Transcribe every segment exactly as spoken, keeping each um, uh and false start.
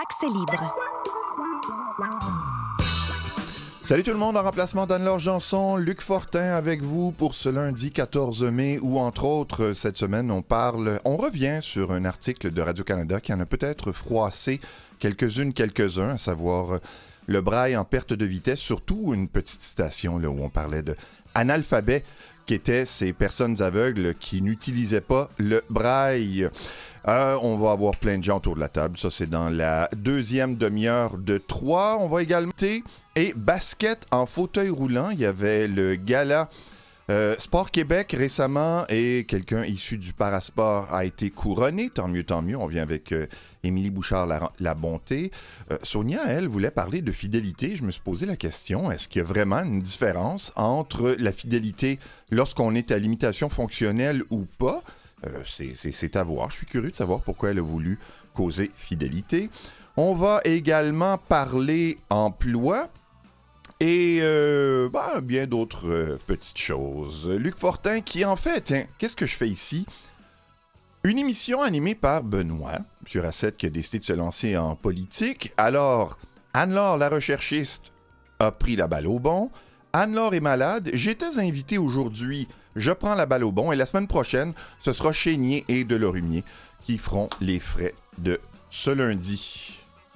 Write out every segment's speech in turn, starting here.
Accès libre. Salut tout le monde, en remplacement d'Anne-Laure Janson, Luc Fortin avec vous pour ce lundi quatorze mai où, entre autres, cette semaine, on parle, on revient sur un article de Radio-Canada qui en a peut-être froissé quelques-unes, quelques-uns, à savoir le braille en perte de vitesse, surtout une petite citation là, où on parlait de analphabet, qui étaient ces personnes aveugles qui n'utilisaient pas le braille. Euh, on va avoir plein de gens autour de la table. Ça, c'est dans la deuxième demi-heure de trois. On va également... Et basket en fauteuil roulant. Il y avait le gala euh, Sport Québec récemment et quelqu'un issu du parasport a été couronné. Tant mieux, tant mieux. On vient avec euh, Émilie Bouchard-La-Bonté. Euh, Sonia, elle, voulait parler de fidélité. Je me suis posé la question, est-ce qu'il y a vraiment une différence entre la fidélité lorsqu'on est à limitation fonctionnelle ou pas? Euh, c'est, c'est, c'est à voir. Je suis curieux de savoir pourquoi elle a voulu causer fidélité. On va également parler emploi et euh, ben, bien d'autres euh, petites choses. Luc Fortin qui, en fait, tiens, qu'est-ce que je fais ici? Une émission animée par Benoît, sur A sept qui a décidé de se lancer en politique. Alors, Anne-Laure, la recherchiste, a pris la balle au bon. Anne-Laure est malade. J'étais invité aujourd'hui. Je prends la balle au bon. Et la semaine prochaine, ce sera Chénier et Delorumier qui feront les frais de ce lundi.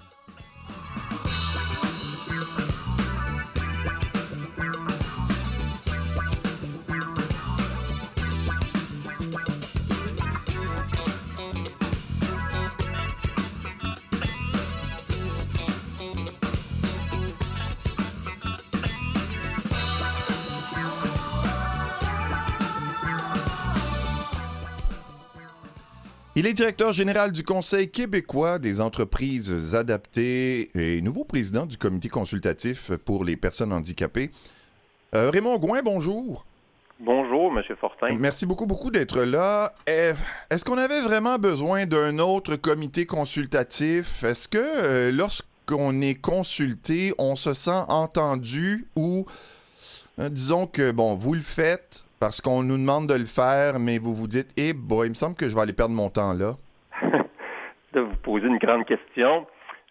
Il est directeur général du Conseil québécois des entreprises adaptées et nouveau président du comité consultatif pour les personnes handicapées. Euh, Raymond Gouin, bonjour. Bonjour, M. Fortin. Merci beaucoup, beaucoup d'être là. Est-ce qu'on avait vraiment besoin d'un autre comité consultatif? Est-ce que euh, lorsqu'on est consulté, on se sent entendu ou, euh, disons que, bon, vous le faites parce qu'on nous demande de le faire, mais vous vous dites, eh, hey boy, il me semble que je vais aller perdre mon temps là. Là, vous posez une grande question.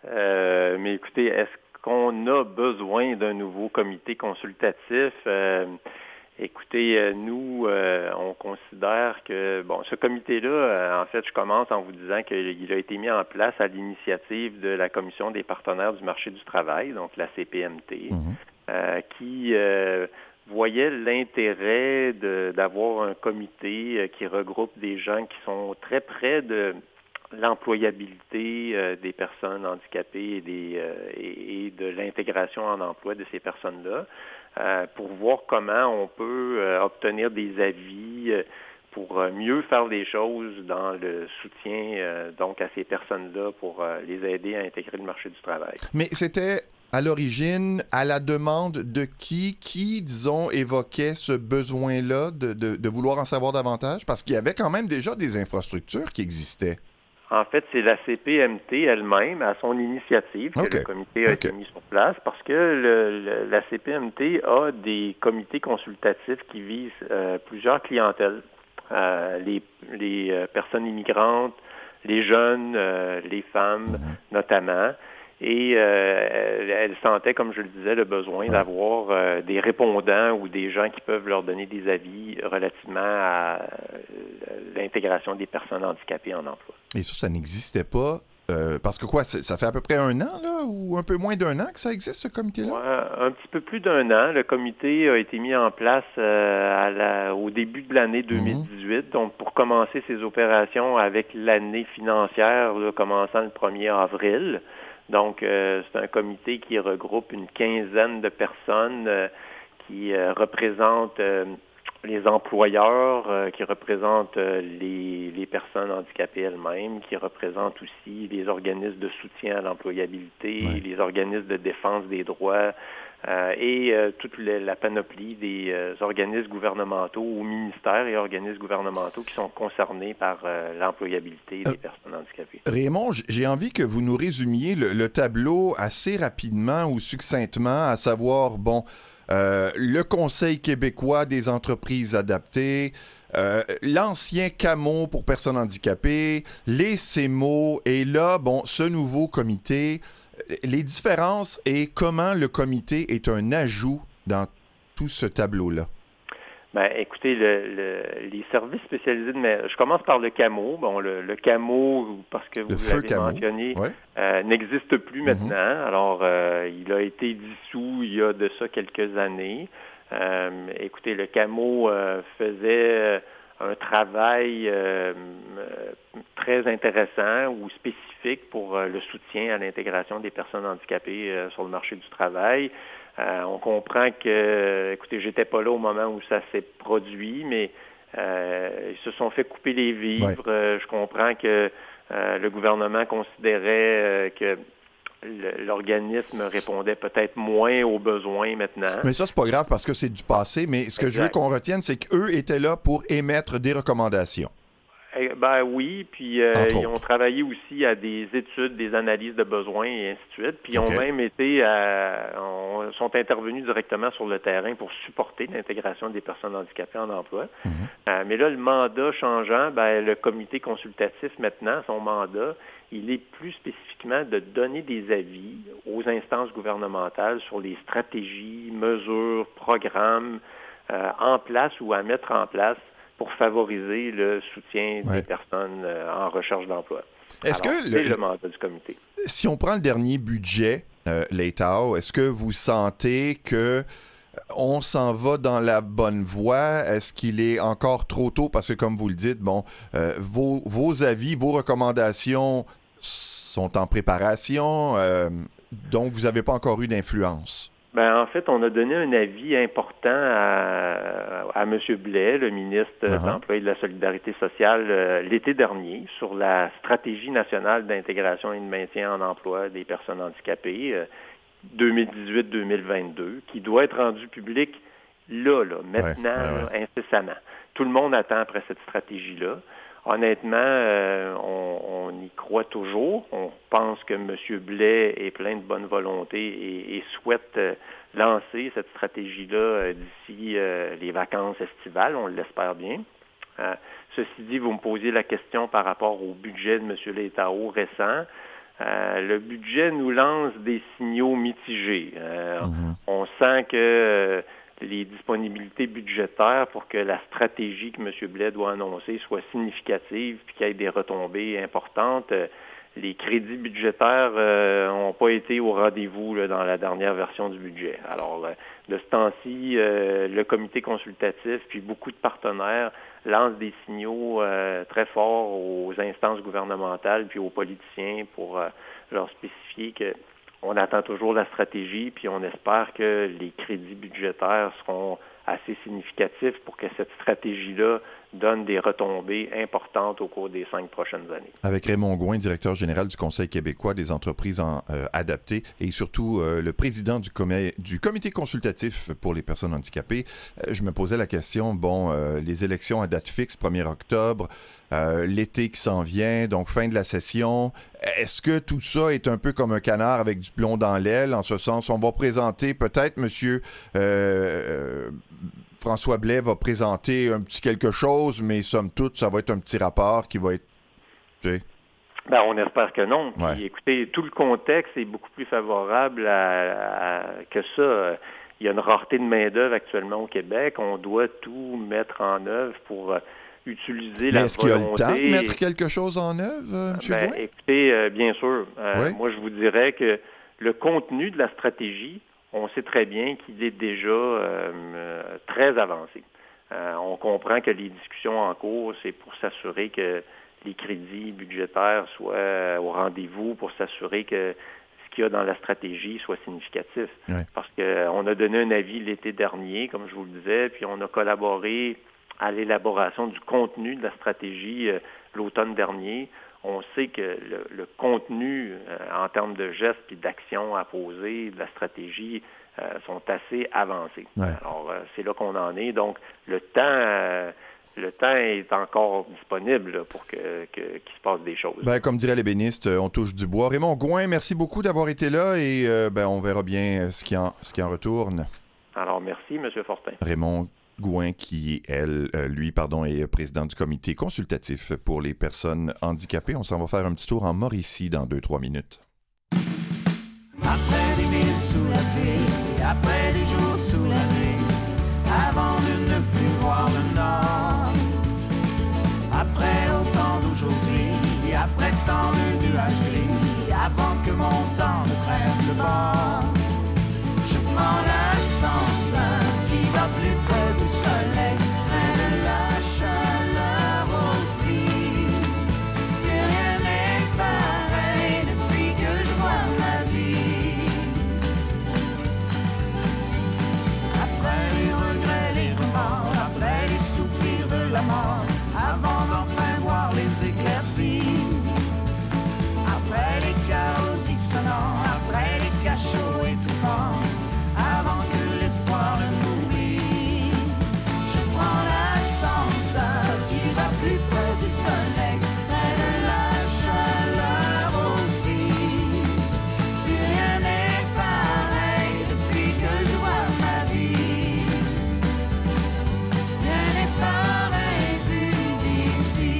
Euh, mais écoutez, est-ce qu'on a besoin d'un nouveau comité consultatif? Euh, écoutez, euh, nous, euh, on considère que, bon, ce comité-là, euh, en fait, je commence en vous disant qu'il a été mis en place à l'initiative de la Commission des partenaires du marché du travail, donc la C P M T, mm-hmm. euh, qui... Euh, voyait l'intérêt de, d'avoir un comité euh, qui regroupe des gens qui sont très près de l'employabilité euh, des personnes handicapées et, des, euh, et, et de l'intégration en emploi de ces personnes-là, euh, pour voir comment on peut euh, obtenir des avis euh, pour euh, mieux faire les choses dans le soutien euh, donc à ces personnes-là pour euh, les aider à intégrer le marché du travail. Mais c'était... à l'origine, à la demande de qui, qui, disons, évoquait ce besoin-là de, de, de vouloir en savoir davantage? Parce qu'il y avait quand même déjà des infrastructures qui existaient. En fait, c'est la C P M T elle-même, à son initiative, que okay. le comité a okay. été mis sur place, parce que le, le, la C P M T a des comités consultatifs qui visent euh, plusieurs clientèles, euh, les, les euh, personnes immigrantes, les jeunes, euh, les femmes mm-hmm. notamment. Et euh, elle sentait, comme je le disais, le besoin d'avoir euh, des répondants ou des gens qui peuvent leur donner des avis relativement à euh, l'intégration des personnes handicapées en emploi. Et ça, ça n'existait pas euh, parce que quoi, ça fait à peu près un an, là, ou un peu moins d'un an que ça existe, ce comité-là? Ouais, un petit peu plus d'un an. Le comité a été mis en place euh, à la, au début de l'année deux mille dix-huit, mmh. donc pour commencer ses opérations avec l'année financière, là, commençant le premier avril. Donc, euh, c'est un comité qui regroupe une quinzaine de personnes euh, qui euh, représentent euh, les employeurs, euh, qui représentent euh, les, les personnes handicapées elles-mêmes, qui représentent aussi les organismes de soutien à l'employabilité, ouais. les organismes de défense des droits euh, et euh, toute le, la panoplie des euh, organismes gouvernementaux ou ministères et organismes gouvernementaux qui sont concernés par euh, l'employabilité des euh, personnes handicapées. Raymond, j'ai envie que vous nous résumiez le, le tableau assez rapidement ou succinctement, à savoir, bon, Euh, le Conseil québécois des entreprises adaptées, euh, l'ancien CAMO pour personnes handicapées, les C M O, et là, bon, ce nouveau comité, les différences et comment le comité est un ajout dans tout ce tableau-là. Ben, écoutez, le, le, les services spécialisés de médecins, je commence par le CAMO. Bon, le, le CAMO, parce que vous l'avez mentionné, ouais. euh, n'existe plus maintenant. Mm-hmm. Alors, euh, il a été dissous il y a de ça quelques années. Euh, écoutez, le CAMO euh, faisait un travail euh, très intéressant ou spécifique pour euh, le soutien à l'intégration des personnes handicapées euh, sur le marché du travail. Euh, on comprend que, écoutez, j'étais pas là au moment où ça s'est produit, mais euh, ils se sont fait couper les vivres. Ouais. Euh, je comprends que euh, le gouvernement considérait euh, que l'organisme répondait peut-être moins aux besoins maintenant. Mais ça, c'est pas grave parce que c'est du passé, mais ce que exact. Je veux qu'on retienne, c'est qu'eux étaient là pour émettre des recommandations. Ben oui, puis euh, ils ont travaillé aussi à des études, des analyses de besoins et ainsi de suite. Puis ils okay. ont même été, à, on, sont intervenus directement sur le terrain pour supporter l'intégration des personnes handicapées en emploi. Mm-hmm. Euh, mais là, le mandat changeant, ben, le comité consultatif maintenant, son mandat, il est plus spécifiquement de donner des avis aux instances gouvernementales sur les stratégies, mesures, programmes euh, en place ou à mettre en place pour favoriser le soutien ouais. des personnes euh, en recherche d'emploi. Est-ce Alors, que le, c'est le mandat du comité. Si on prend le dernier budget, euh, l'E T A O, est-ce que vous sentez que on s'en va dans la bonne voie? Est-ce qu'il est encore trop tôt? Parce que, comme vous le dites, bon, euh, vos, vos avis, vos recommandations sont en préparation, euh, donc vous n'avez pas encore eu d'influence. Ben, en fait, on a donné un avis important à, à M. Blais, le ministre uh-huh. de l'Emploi et de la Solidarité sociale, euh, l'été dernier, sur la stratégie nationale d'intégration et de maintien en emploi des personnes handicapées euh, deux mille dix-huit deux mille vingt-deux, qui doit être rendue publique là, là, maintenant, ouais, ouais, ouais. Là, incessamment. Tout le monde attend après cette stratégie-là. Honnêtement, euh, on, on y croit toujours. On pense que M. Blais est plein de bonne volonté et, et souhaite euh, lancer cette stratégie-là euh, d'ici euh, les vacances estivales, on l'espère bien. Euh, ceci dit, vous me posiez la question par rapport au budget de M. Létao récent. Euh, le budget nous lance des signaux mitigés. Euh, mm-hmm. On sent que euh, les disponibilités budgétaires pour que la stratégie que M. Blais doit annoncer soit significative et qu'il y ait des retombées importantes. Euh, les crédits budgétaires n'ont euh, pas été au rendez-vous là, dans la dernière version du budget. Alors, euh, de ce temps-ci, euh, le comité consultatif puis beaucoup de partenaires lancent des signaux euh, très forts aux instances gouvernementales puis aux politiciens pour euh, leur spécifier que on attend toujours la stratégie, puis on espère que les crédits budgétaires seront assez significatifs pour que cette stratégie-là donne des retombées importantes au cours des cinq prochaines années. Avec Raymond Gouin, directeur général du Conseil québécois des entreprises en, euh, adaptées et surtout euh, le président du, comé- du comité consultatif pour les personnes handicapées, euh, je me posais la question, bon, euh, les élections à date fixe, premier octobre, euh, l'été qui s'en vient, donc fin de la session, est-ce que tout ça est un peu comme un canard avec du plomb dans l'aile, en ce sens, on va présenter peut-être, monsieur euh, François Blais va présenter un petit quelque chose, mais somme toute, ça va être un petit rapport qui va être... Tu sais. Ben, on espère que non. Puis, ouais. Écoutez, tout le contexte est beaucoup plus favorable à, à, que ça. Il y a une rareté de main-d'œuvre actuellement au Québec. On doit tout mettre en œuvre pour utiliser mais la est-ce volonté... qu'il y a le temps de mettre quelque chose en œuvre, euh, M. Ben, Gouin? Écoutez, euh, bien sûr. Euh, oui. Moi, je vous dirais que le contenu de la stratégie, on sait très bien qu'il est déjà euh, euh, très avancé. Euh, on comprend que les discussions en cours, c'est pour s'assurer que les crédits budgétaires soient au rendez-vous, pour s'assurer que ce qu'il y a dans la stratégie soit significatif. Oui. Parce qu'on a donné un avis l'été dernier, comme je vous le disais, puis on a collaboré à l'élaboration du contenu de la stratégie euh, l'automne dernier. On sait que le, le contenu euh, en termes de gestes et d'actions à poser, de la stratégie, euh, sont assez avancés. Ouais. Alors, euh, c'est là qu'on en est. Donc, le temps, euh, le temps est encore disponible là, pour que, que, qu'il se passe des choses. Ben, comme diraient les bénistes, on touche du bois. Raymond Gouin, merci beaucoup d'avoir été là et euh, ben, on verra bien ce qui en, ce qui en retourne. Alors, merci, M. Fortin. Raymond Gouin, qui, elle, euh, lui, pardon, est président du comité consultatif pour les personnes handicapées. On s'en va faire un petit tour en Mauricie dans deux, trois minutes. Après des mille sous la pluie, après des jours sous la nuit, avant de ne plus voir le nord, après autant d'aujourd'hui, après tant de nuages gris, avant que mon temps ne prenne le bord, je prends l'ascenseur qui va plus près du soleil, près de la chaleur aussi. Plus rien n'est pareil depuis que je vois ma vie. Après les regrets, les remords, après les soupirs de la mort, avant d'enfin voir les éclaircies, après les chaos dissonants, après les cachots étouffants, avant que l'espoir ne m'oublie, je prends l'ascenseur qui va plus près du soleil, près de la chaleur aussi. Plus rien n'est pareil depuis que je vois ma vie. Rien n'est pareil vu d'ici.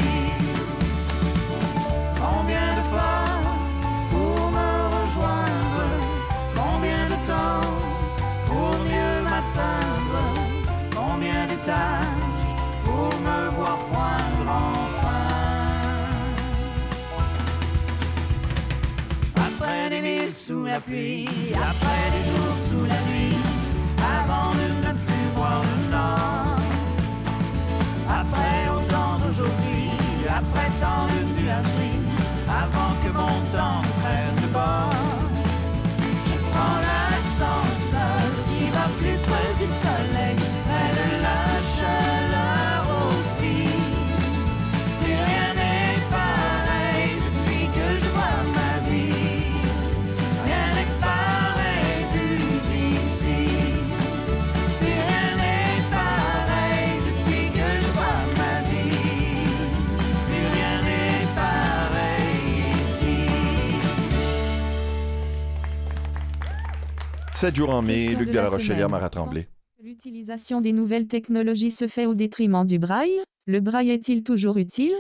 Combien de pas pour me rejoindre, combien de temps pour mieux m'atteindre, combien d'étages pour me voir poindre enfin. Après des mille sous la pluie, après des jours sous la nuit, avant de ne plus voir le nord, après autant d'aujourd'hui, après tant de nuages gris, avant que mon temps ne prenne le bord, je prends l'ascenseur qui va plus près du soleil, près de la chaleur aussi. Plus rien n'est pareil depuis que je vois ma vie. Rien n'est pareil vu d'ici. Plus rien n'est pareil depuis que je vois ma vie. Plus rien n'est pareil ici. Sept jours en mai, Question Luc de de la la Rochelière, semaine. Marat Tremblay. L'utilisation des nouvelles technologies se fait au détriment du braille. Le braille est-il toujours utile?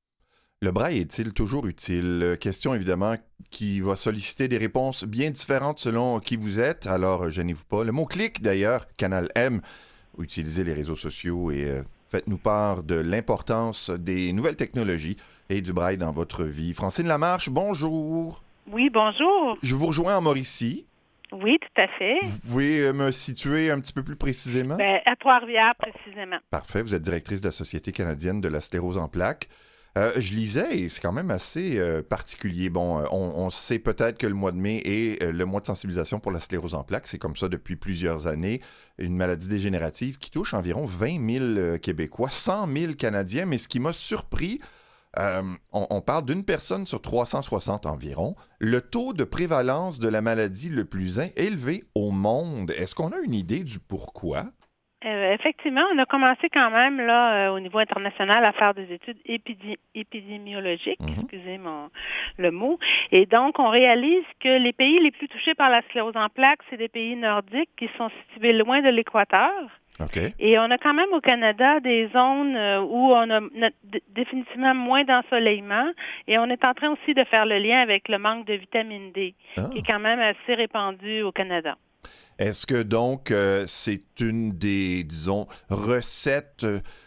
Le braille est-il toujours utile? Question évidemment qui va solliciter des réponses bien différentes selon qui vous êtes, alors euh, gênez-vous pas. Le mot-clic d'ailleurs, Canal M, utilisez les réseaux sociaux et euh, faites-nous part de l'importance des nouvelles technologies et du braille dans votre vie. Francine Lamarche, bonjour. Oui, bonjour. Je vous rejoins en Mauricie. Oui, tout à fait. Vous pouvez euh, me situer un petit peu plus précisément? Ben, à Trois-Rivières, précisément. Parfait, vous êtes directrice de la Société canadienne de la sclérose en plaques. Euh, je lisais, et c'est quand même assez euh, particulier. Bon, euh, on, on sait peut-être que le mois de mai est euh, le mois de sensibilisation pour la sclérose en plaques. C'est comme ça depuis plusieurs années. Une maladie dégénérative qui touche environ vingt mille euh, Québécois, cent mille Canadiens. Mais ce qui m'a surpris, euh, on, on parle d'une personne sur trois cent soixante environ. Le taux de prévalence de la maladie le plus élevé au monde. Est-ce qu'on a une idée du pourquoi? Euh, effectivement, on a commencé quand même là euh, au niveau international à faire des études épidé- épidémiologiques, Mhm. excusez mon le mot. Et donc, on réalise que les pays les plus touchés par la sclérose en plaques, c'est des pays nordiques qui sont situés loin de l'équateur. OK. Et on a quand même au Canada des zones euh, où on a no- d- définitivement moins d'ensoleillement. Et on est en train aussi de faire le lien avec le manque de vitamine D, Ah. qui est quand même assez répandu au Canada. Est-ce que donc euh, c'est une des, disons, recettes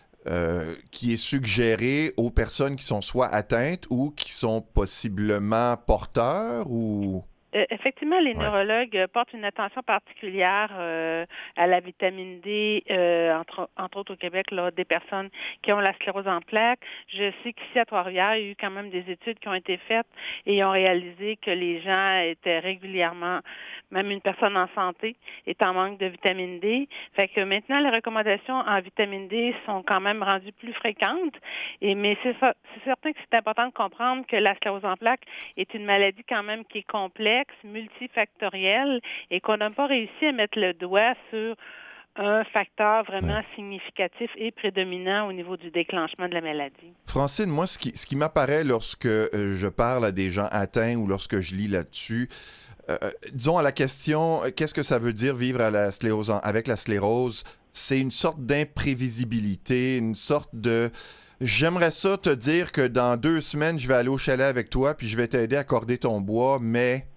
euh, qui est suggérée aux personnes qui sont soit atteintes ou qui sont possiblement porteurs ou... Euh, effectivement, les Ouais. neurologues euh, portent une attention particulière euh, à la vitamine D, euh, entre, entre autres au Québec, là, des personnes qui ont la sclérose en plaques. Je sais qu'ici à Trois-Rivières, il y a eu quand même des études qui ont été faites et ils ont réalisé que les gens étaient régulièrement, même une personne en santé, est en manque de vitamine D. Fait que maintenant, les recommandations en vitamine D sont quand même rendues plus fréquentes. Et mais c'est, ça, c'est certain que c'est important de comprendre que la sclérose en plaques est une maladie quand même qui est complexe, multifactorielle, et qu'on n'a pas réussi à mettre le doigt sur un facteur vraiment Ouais. significatif et prédominant au niveau du déclenchement de la maladie. Francine, moi, ce qui, ce qui m'apparaît lorsque euh, je parle à des gens atteints ou lorsque je lis là-dessus, euh, disons à la question, euh, qu'est-ce que ça veut dire vivre à la sclérose en- avec la sclérose? c'est une sorte d'imprévisibilité, une sorte de... J'aimerais ça te dire que dans deux semaines, je vais aller au chalet avec toi, puis je vais t'aider à corder ton bois, mais...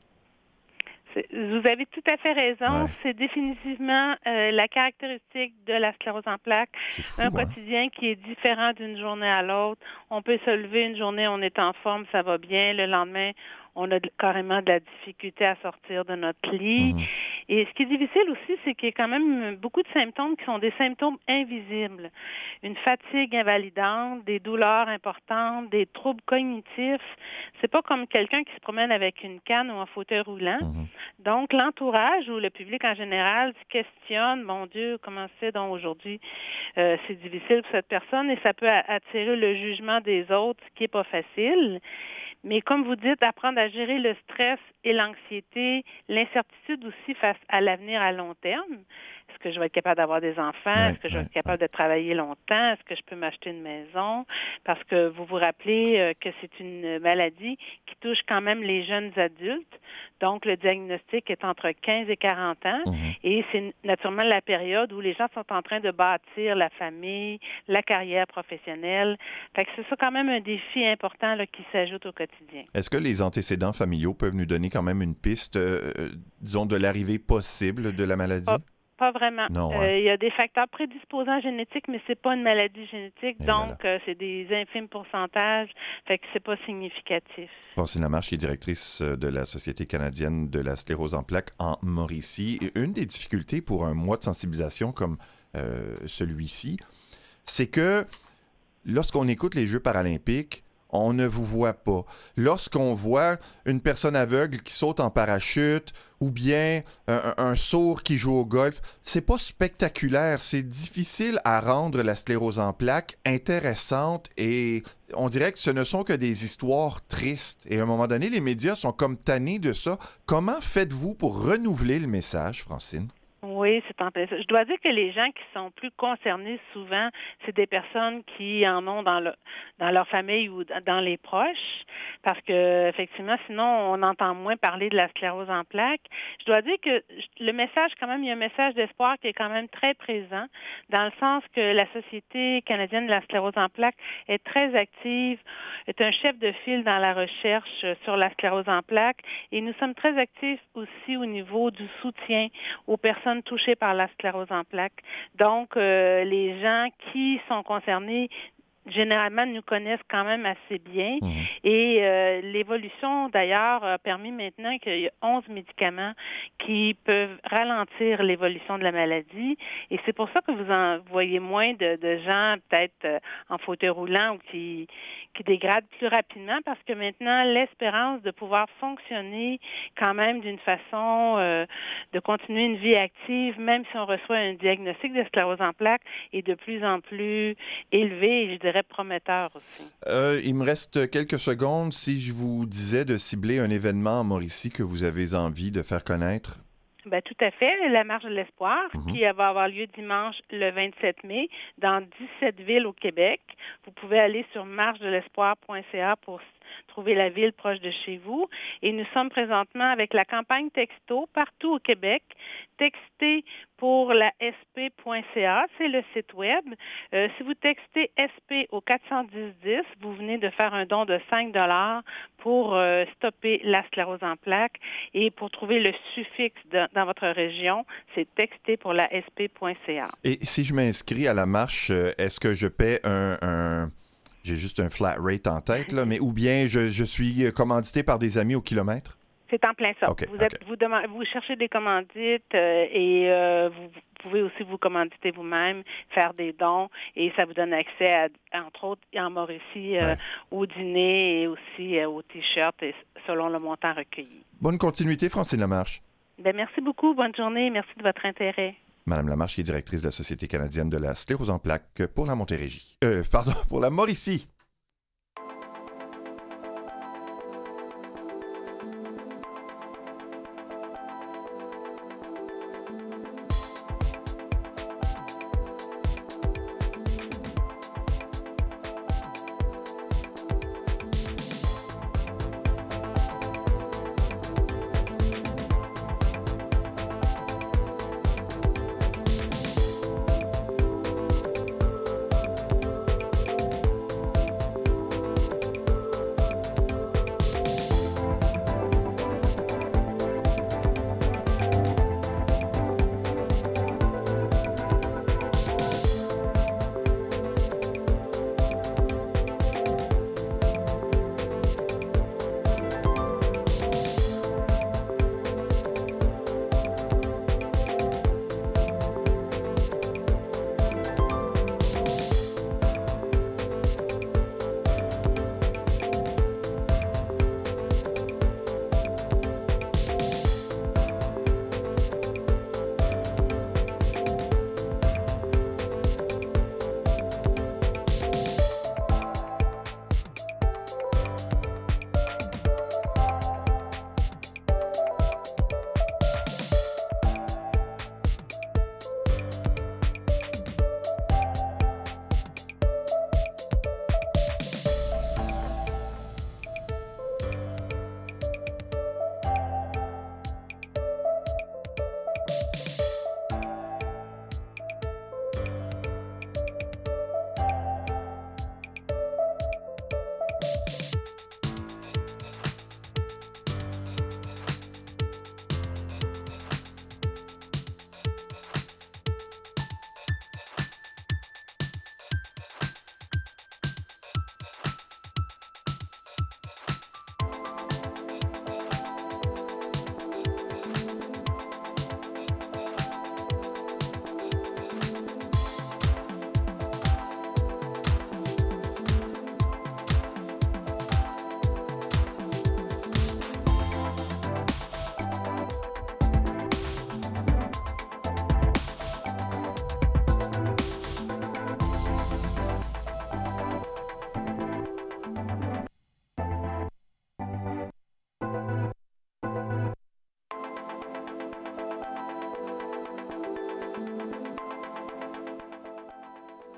Vous avez tout à fait raison. Ouais. C'est définitivement euh, la caractéristique de la sclérose en plaques. C'est fou, un hein? quotidien qui est différent d'une journée à l'autre. On peut se lever une journée, on est en forme, ça va bien. Le lendemain, on a de, carrément de la difficulté à sortir de notre lit. Mm-hmm. Et ce qui est difficile aussi, c'est qu'il y a quand même beaucoup de symptômes qui sont des symptômes invisibles. Une fatigue invalidante, des douleurs importantes, des troubles cognitifs. C'est pas comme quelqu'un qui se promène avec une canne ou un fauteuil roulant. Mm-hmm. Donc, l'entourage ou le public en général se questionne, mon Dieu, comment c'est donc aujourd'hui? Euh, c'est difficile pour cette personne et ça peut attirer le jugement des autres, ce qui n'est pas facile. Mais comme vous dites, apprendre à gérer le stress et l'anxiété, l'incertitude aussi face à l'avenir à long terme. Est-ce que je vais être capable d'avoir des enfants? Ouais, Est-ce que je vais ouais, être capable ouais. de travailler longtemps? Est-ce que je peux m'acheter une maison? Parce que vous vous rappelez euh, que c'est une maladie qui touche quand même les jeunes adultes. Donc, le diagnostic est entre quinze et quarante ans. Mm-hmm. Et c'est naturellement la période où les gens sont en train de bâtir la famille, la carrière professionnelle. Fait que c'est ça quand même un défi important là, qui s'ajoute au quotidien. Est-ce que les antécédents familiaux peuvent nous donner quand même une piste, euh, disons, de l'arrivée possible de la maladie? Pas, pas vraiment. Non, hein? euh, il y a des facteurs prédisposants génétiques, mais c'est pas une maladie génétique, Et donc euh, c'est des infimes pourcentages, fait que c'est pas significatif. Francine Lamarche, qui est directrice de la Société canadienne de la sclérose en plaques en Mauricie. Et une des difficultés pour un mois de sensibilisation comme euh, celui-ci, c'est que lorsqu'on écoute les Jeux paralympiques, on ne vous voit pas. Lorsqu'on voit une personne aveugle qui saute en parachute ou bien un, un sourd qui joue au golf, c'est pas spectaculaire. C'est difficile à rendre la sclérose en plaques intéressante et on dirait que ce ne sont que des histoires tristes. Et à un moment donné, les médias sont comme tannés de ça. Comment faites-vous pour renouveler le message, Francine? Oui, c'est en plein ça. Je dois dire que les gens qui sont plus concernés souvent, c'est des personnes qui en ont dans, le, dans leur famille ou dans les proches, parce que effectivement, sinon, on entend moins parler de la sclérose en plaques. Je dois dire que le message, quand même, il y a un message d'espoir qui est quand même très présent, dans le sens que la Société canadienne de la sclérose en plaques est très active, est un chef de file dans la recherche sur la sclérose en plaques, et nous sommes très actifs aussi au niveau du soutien aux personnes touchées par la sclérose en plaques. Donc, euh, les gens qui sont concernés généralement nous connaissent quand même assez bien. Mmh. Et euh, l'évolution, d'ailleurs, a permis maintenant qu'il y a onze médicaments qui peuvent ralentir l'évolution de la maladie. Et c'est pour ça que vous en voyez moins de, de gens peut-être euh, en fauteuil roulant ou qui, qui dégradent plus rapidement parce que maintenant, l'espérance de pouvoir fonctionner quand même d'une façon euh, de continuer une vie active, même si on reçoit un diagnostic de sclérose en plaques, est de plus en plus élevé et je dirais prometteur aussi. Euh, il me reste quelques secondes. Si je vous disais de cibler un événement en Mauricie que vous avez envie de faire connaître? Ben, tout à fait. La Marche de l'Espoir, mm-hmm. qui va avoir lieu dimanche le vingt-sept mai dans dix-sept villes au Québec. Vous pouvez aller sur marche de l'espoir point c a pour trouver la ville proche de chez vous. Et nous sommes présentement avec la campagne Texto partout au Québec. Textez pour la s p point c a, c'est le site web. Euh, si vous textez S P au quatre cent dix dix, vous venez de faire un don de cinq dollars pour euh, stopper la sclérose en plaques. Et pour trouver le suffixe de, dans votre région, c'est texter pour la s p point c a. Et si je m'inscris à la marche, est-ce que je paie un... un... J'ai juste un flat rate en tête, là, mais ou bien je, je suis commandité par des amis au kilomètre? C'est en plein ça. Okay, vous, okay. êtes, vous, demandez, vous cherchez des commandites euh, et euh, vous, vous pouvez aussi vous commanditer vous-même, faire des dons et ça vous donne accès, à, entre autres, en Mauricie, euh, ouais. au dîner et aussi euh, aux t-shirts et selon le montant recueilli. Bonne continuité, Francine Lamarche. Bien, merci beaucoup. Bonne journée. Merci de votre intérêt. Madame Lamarche, qui est directrice de la Société canadienne de la sclérose en plaques pour la Montérégie. Euh, pardon, pour la Mauricie.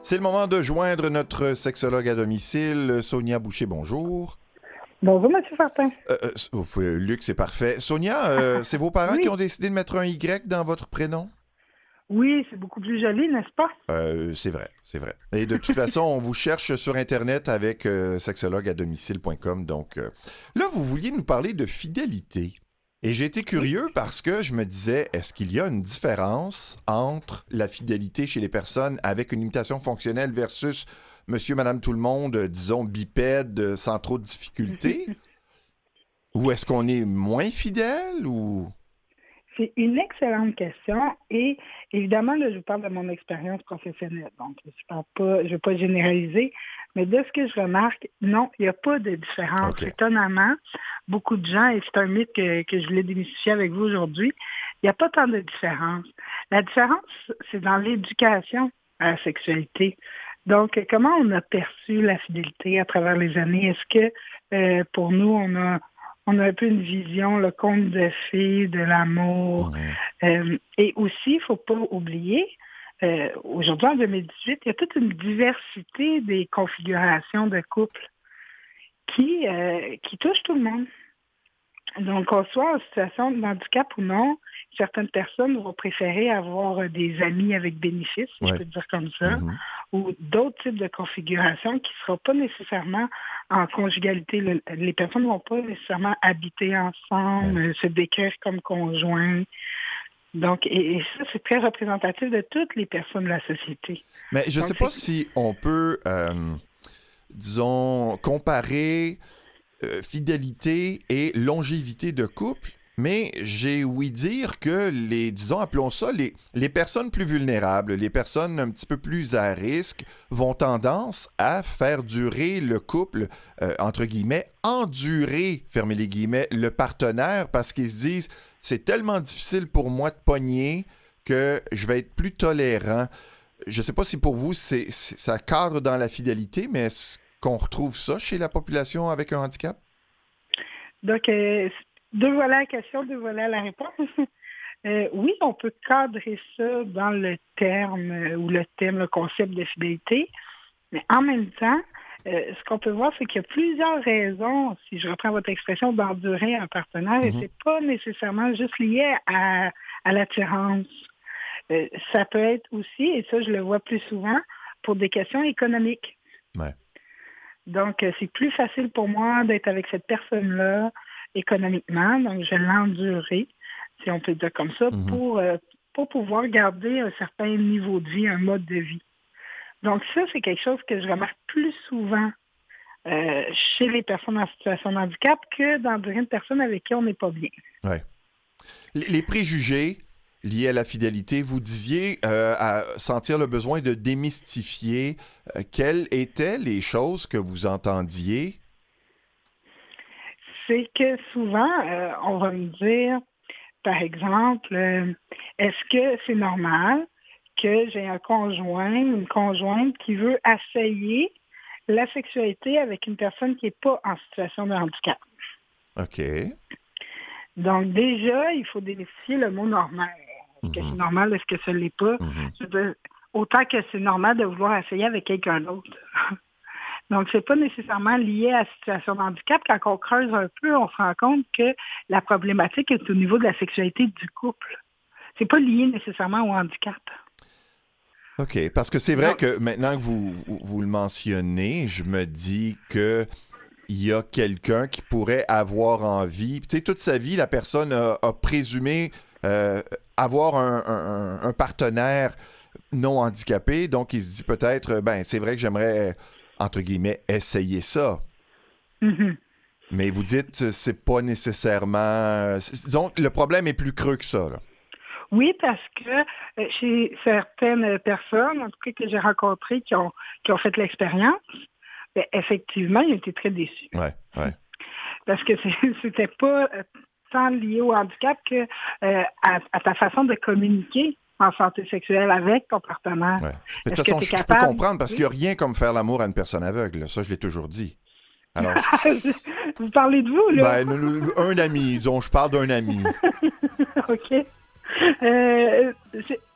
C'est le moment de joindre notre sexologue à domicile, Sonia Boucher. Bonjour. Bonjour, M. Fortin. Euh, euh, Luc, c'est parfait. Sonia, euh, c'est vos parents Oui. qui ont décidé de mettre un Y dans votre prénom? Oui, c'est beaucoup plus joli, n'est-ce pas? Euh, c'est vrai, c'est vrai. Et de toute façon, on vous cherche sur Internet avec euh, sexologue à domicile point com. Donc euh, là, vous vouliez nous parler de fidélité. Et j'ai été curieux parce que je me disais, est-ce qu'il y a une différence entre la fidélité chez les personnes avec une limitation fonctionnelle versus monsieur, madame, tout le monde, euh, disons, bipède, euh, sans trop de difficultés? Ou est-ce qu'on est moins fidèle ou... C'est une excellente question et évidemment, là, je vous parle de mon expérience professionnelle. Donc, je ne vais pas généraliser, mais de ce que je remarque, non, il n'y a pas de différence. Okay. Étonnamment, beaucoup de gens, et c'est un mythe que, que je voulais démystifier avec vous aujourd'hui, il n'y a pas tant de différence. La différence, c'est dans l'éducation à la sexualité. Donc, comment on a perçu la fidélité à travers les années? Est-ce que euh, pour nous, on a On a un peu une vision, le conte de fées, de l'amour. Mmh. Euh, et aussi, il ne faut pas oublier, euh, aujourd'hui, en deux mille dix-huit, il y a toute une diversité des configurations de couple qui, euh, qui touchent tout le monde. Donc, qu'on soit en situation de handicap ou non, certaines personnes vont préférer avoir des amis avec bénéfice, si Ouais. je peux dire comme ça, Mhm. ou d'autres types de configurations qui ne seront pas nécessairement en conjugalité. Le- les personnes ne vont pas nécessairement habiter ensemble, Ouais. euh, se décrire comme conjoints. Donc, et, et ça, c'est très représentatif de toutes les personnes de la société. Mais je ne Donc, sais pas c'est- si on peut, euh, disons, comparer euh, fidélité et longévité de couple, mais j'ai ouï dire que les, disons, appelons ça, les, les personnes plus vulnérables, les personnes un petit peu plus à risque, vont tendance à faire durer le couple, euh, entre guillemets, endurer, fermez les guillemets, le partenaire parce qu'ils se disent, c'est tellement difficile pour moi de pogner que je vais être plus tolérant. Je ne sais pas si pour vous, c'est, c'est- ça cadre dans la fidélité, mais est-ce qu'on retrouve ça chez la population avec un handicap? Donc, euh, deux voilà la question, deux voilà la réponse. Euh, oui, on peut cadrer ça dans le terme euh, ou le thème, le concept de fidélité, mais en même temps, euh, ce qu'on peut voir, c'est qu'il y a plusieurs raisons, si je reprends votre expression, d'endurer un partenaire, et Mhm. c'est pas nécessairement juste lié à, à l'attirance. Euh, ça peut être aussi, et ça je le vois plus souvent, pour des questions économiques. Ouais. Donc, euh, c'est plus facile pour moi d'être avec cette personne-là économiquement, donc je vais l'endurer, si on peut dire comme ça, Mhm. pour, euh, pour pouvoir garder un certain niveau de vie, un mode de vie. Donc ça, c'est quelque chose que je remarque plus souvent euh, chez les personnes en situation de handicap que d'endurer une personne avec qui on n'est pas bien. Ouais. Les les préjugés liés à la fidélité, vous disiez euh, à sentir le besoin de démystifier. Euh, quelles étaient les choses que vous entendiez? C'est que souvent, euh, on va me dire, par exemple, euh, est-ce que c'est normal que j'ai un conjoint ou une conjointe qui veut essayer la sexualité avec une personne qui n'est pas en situation de handicap? OK. Donc déjà, il faut démystifier le mot normal. Est-ce que Mhm. c'est normal? Est-ce que ce ne l'est pas? Mhm. Je veux dire, autant que c'est normal de vouloir essayer avec quelqu'un d'autre. Donc, c'est pas nécessairement lié à la situation de handicap. Quand on creuse un peu, on se rend compte que la problématique est au niveau de la sexualité du couple. C'est pas lié nécessairement au handicap. OK. Parce que c'est vrai Non. que maintenant que vous, vous, vous le mentionnez, je me dis que il y a quelqu'un qui pourrait avoir envie. Tu sais, toute sa vie, la personne a, a présumé euh, avoir un, un- un partenaire non handicapé. Donc, il se dit peut-être, ben, c'est vrai que j'aimerais, entre guillemets, essayer ça. Mhm. Mais vous dites, c'est pas nécessairement... c'est- Disons, le problème est plus creux que ça, là. Oui, parce que euh, chez certaines personnes, en tout cas que j'ai rencontrées, qui ont, qui ont fait l'expérience, ben, effectivement, ils ont été très déçus. Ouais, ouais. Parce que c'est- c'était pas euh, tant lié au handicap que euh, à, à ta façon de communiquer en santé sexuelle avec ton partenaire. Ouais. Mais de toute Est-ce que façon, t'es je, je peux capable? comprendre parce Oui. qu'il n'y a rien comme faire l'amour à une personne aveugle. Ça, je l'ai toujours dit. Alors, Vous parlez de vous, là? ben, nous- nous- un ami, disons, je parle d'un ami. OK. Euh, c'est- puis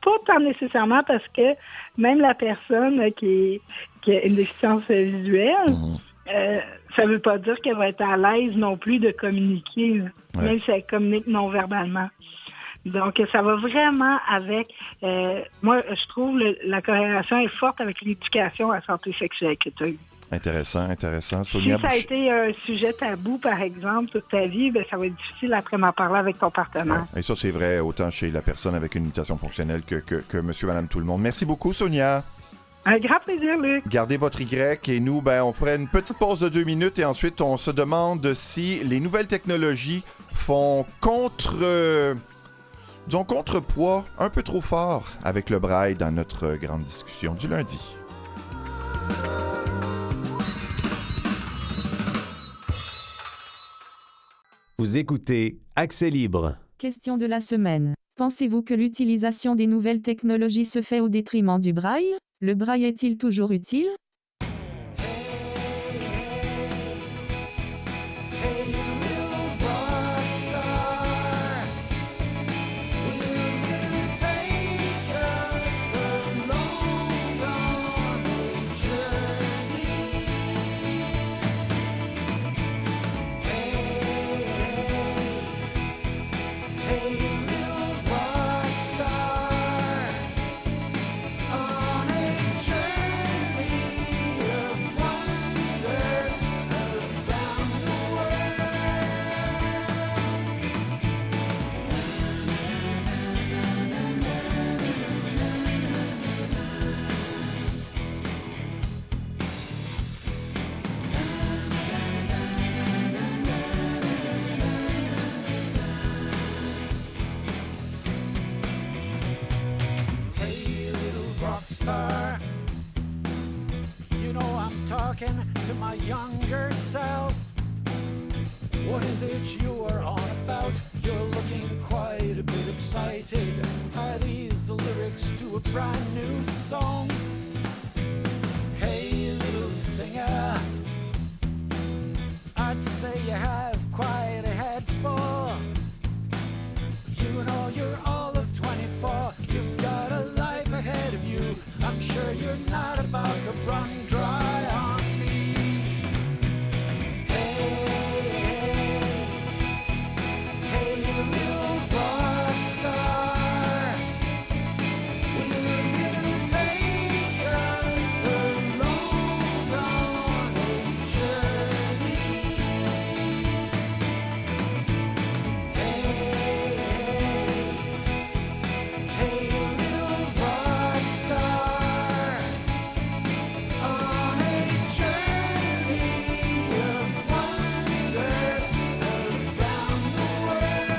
pas tant nécessairement parce que même la personne qui, est, qui a une déficience visuelle, mmh. euh, ça veut pas dire qu'elle va être à l'aise non plus de communiquer, ouais. même si elle communique non-verbalement. Donc, ça va vraiment avec... Euh, moi, je trouve que la corrélation est forte avec l'éducation à la santé sexuelle que tu as eue. Intéressant, intéressant. Sonia si ça a été un sujet tabou, par exemple, toute ta vie, ben, ça va être difficile après d'en parler avec ton partenaire. Ouais. Et ça, c'est vrai autant chez la personne avec une limitation fonctionnelle que, que, que monsieur, madame, tout le monde. Merci beaucoup, Sonia. Un grand plaisir, Luc. Gardez votre Y et nous, ben, on ferait une petite pause de deux minutes et ensuite, on se demande si les nouvelles technologies font contre... Euh, disons contrepoids un peu trop fort avec le braille dans notre grande discussion du lundi. Vous écoutez Accès libre. Question de la semaine. Pensez-vous que l'utilisation des nouvelles technologies se fait au détriment du braille? Le braille est-il toujours utile? Star. You know I'm talking to my younger self. What is it you are on about? You're looking quite a bit excited. Are these the lyrics to a brand new song? Hey, little singer, I'd say you have quite a head full. You know you're all of twenty-four. You've got a life ahead of you. I'm sure you're not about to run dry on me. Hey, hey, hey, little rock star, will you take us along on a journey? Hey, hey, little rock star, on a journey of wonder around the world.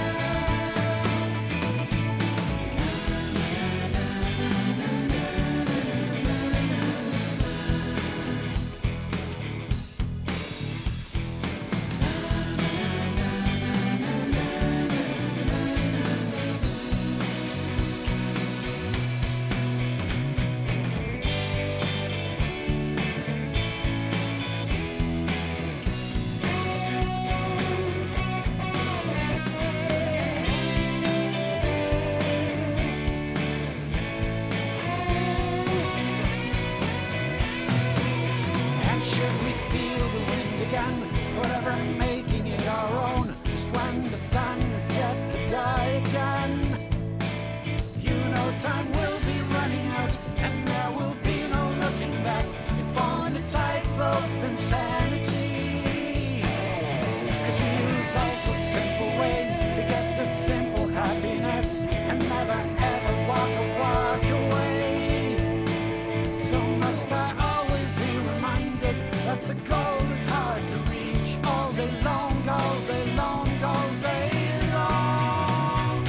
And should we feel the wind again, forever making it our own, just when the sun is yet to die again? You know time will be running out, and there will be no looking back. If on a tightrope of insanity, 'cause we use all so simple ways to get to simple happiness, and never ever walk a walk away. So must I always be reminded that the goal is hard to reach, all day long, all day long, all day long.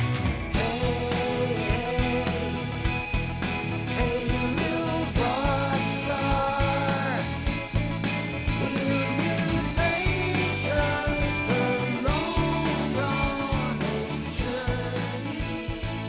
Hey, hey, little rock star, will you take us along on a journey?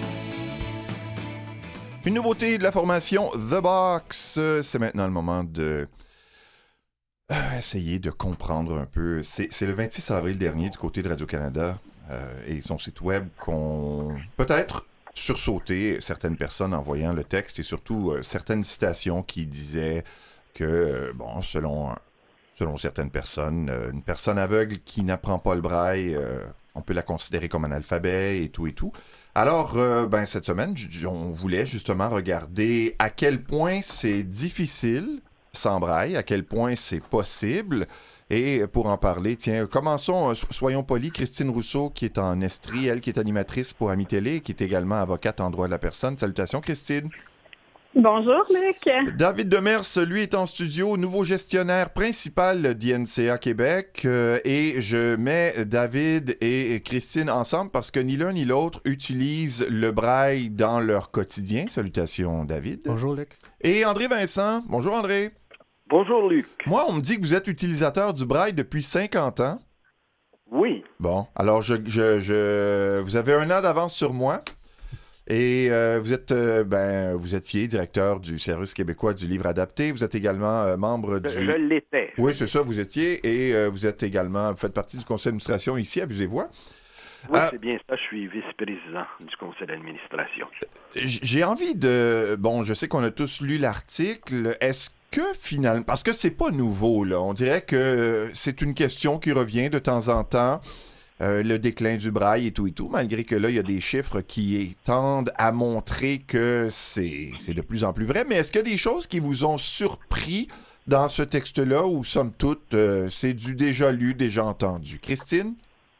Une nouveauté de la formation The Box. C'est maintenant le moment de euh, essayer de comprendre un peu. C'est, c'est le vingt-six avril dernier du côté de Radio-Canada euh, et son site web qu'on peut-être sursauté certaines personnes en voyant le texte et surtout euh, certaines citations qui disaient que, euh, bon, selon, selon certaines personnes, euh, une personne aveugle qui n'apprend pas le braille, euh, on peut la considérer comme un alphabet et tout et tout. Alors, euh, ben, cette semaine, j- on voulait justement regarder à quel point c'est difficile sans braille, à quel point c'est possible. Et pour en parler, tiens, commençons, euh, so- soyons polis, Christine Rousseau, qui est en Estrie, elle qui est animatrice pour Ami Télé, qui est également avocate en droit de la personne. Salutations, Christine. Bonjour, Luc. David Demers, lui, est en studio, nouveau gestionnaire principal d'I N C A Québec. euh, et je mets David et Christine ensemble parce que ni l'un ni l'autre utilisent le braille dans leur quotidien. Salutations, David. Bonjour, Luc. Et André Vincent. Bonjour, André. Bonjour, Luc. Moi, on me dit que vous êtes utilisateur du braille depuis cinquante ans. Oui. Bon, alors je, je, je vous avez un an d'avance sur moi. Et euh, vous êtes, euh, ben, vous étiez directeur du Service québécois du livre adapté. Vous êtes également euh, membre du... Je l'étais. Oui, c'est ça, vous étiez. Et euh, vous êtes également, vous faites partie du conseil d'administration ici à Vusévoix. Oui, Euh, c'est bien ça. Je suis vice-président du conseil d'administration. J- J'ai envie de... Bon, je sais qu'on a tous lu l'article. Est-ce que finalement... Parce que c'est pas nouveau, là. On dirait que c'est une question qui revient de temps en temps. Euh, le déclin du braille et tout et tout, malgré que là, il y a des chiffres qui tendent à montrer que c'est c'est de plus en plus vrai. Mais est-ce qu'il y a des choses qui vous ont surpris dans ce texte-là ou, somme toute, euh, c'est du déjà lu, déjà entendu? Christine?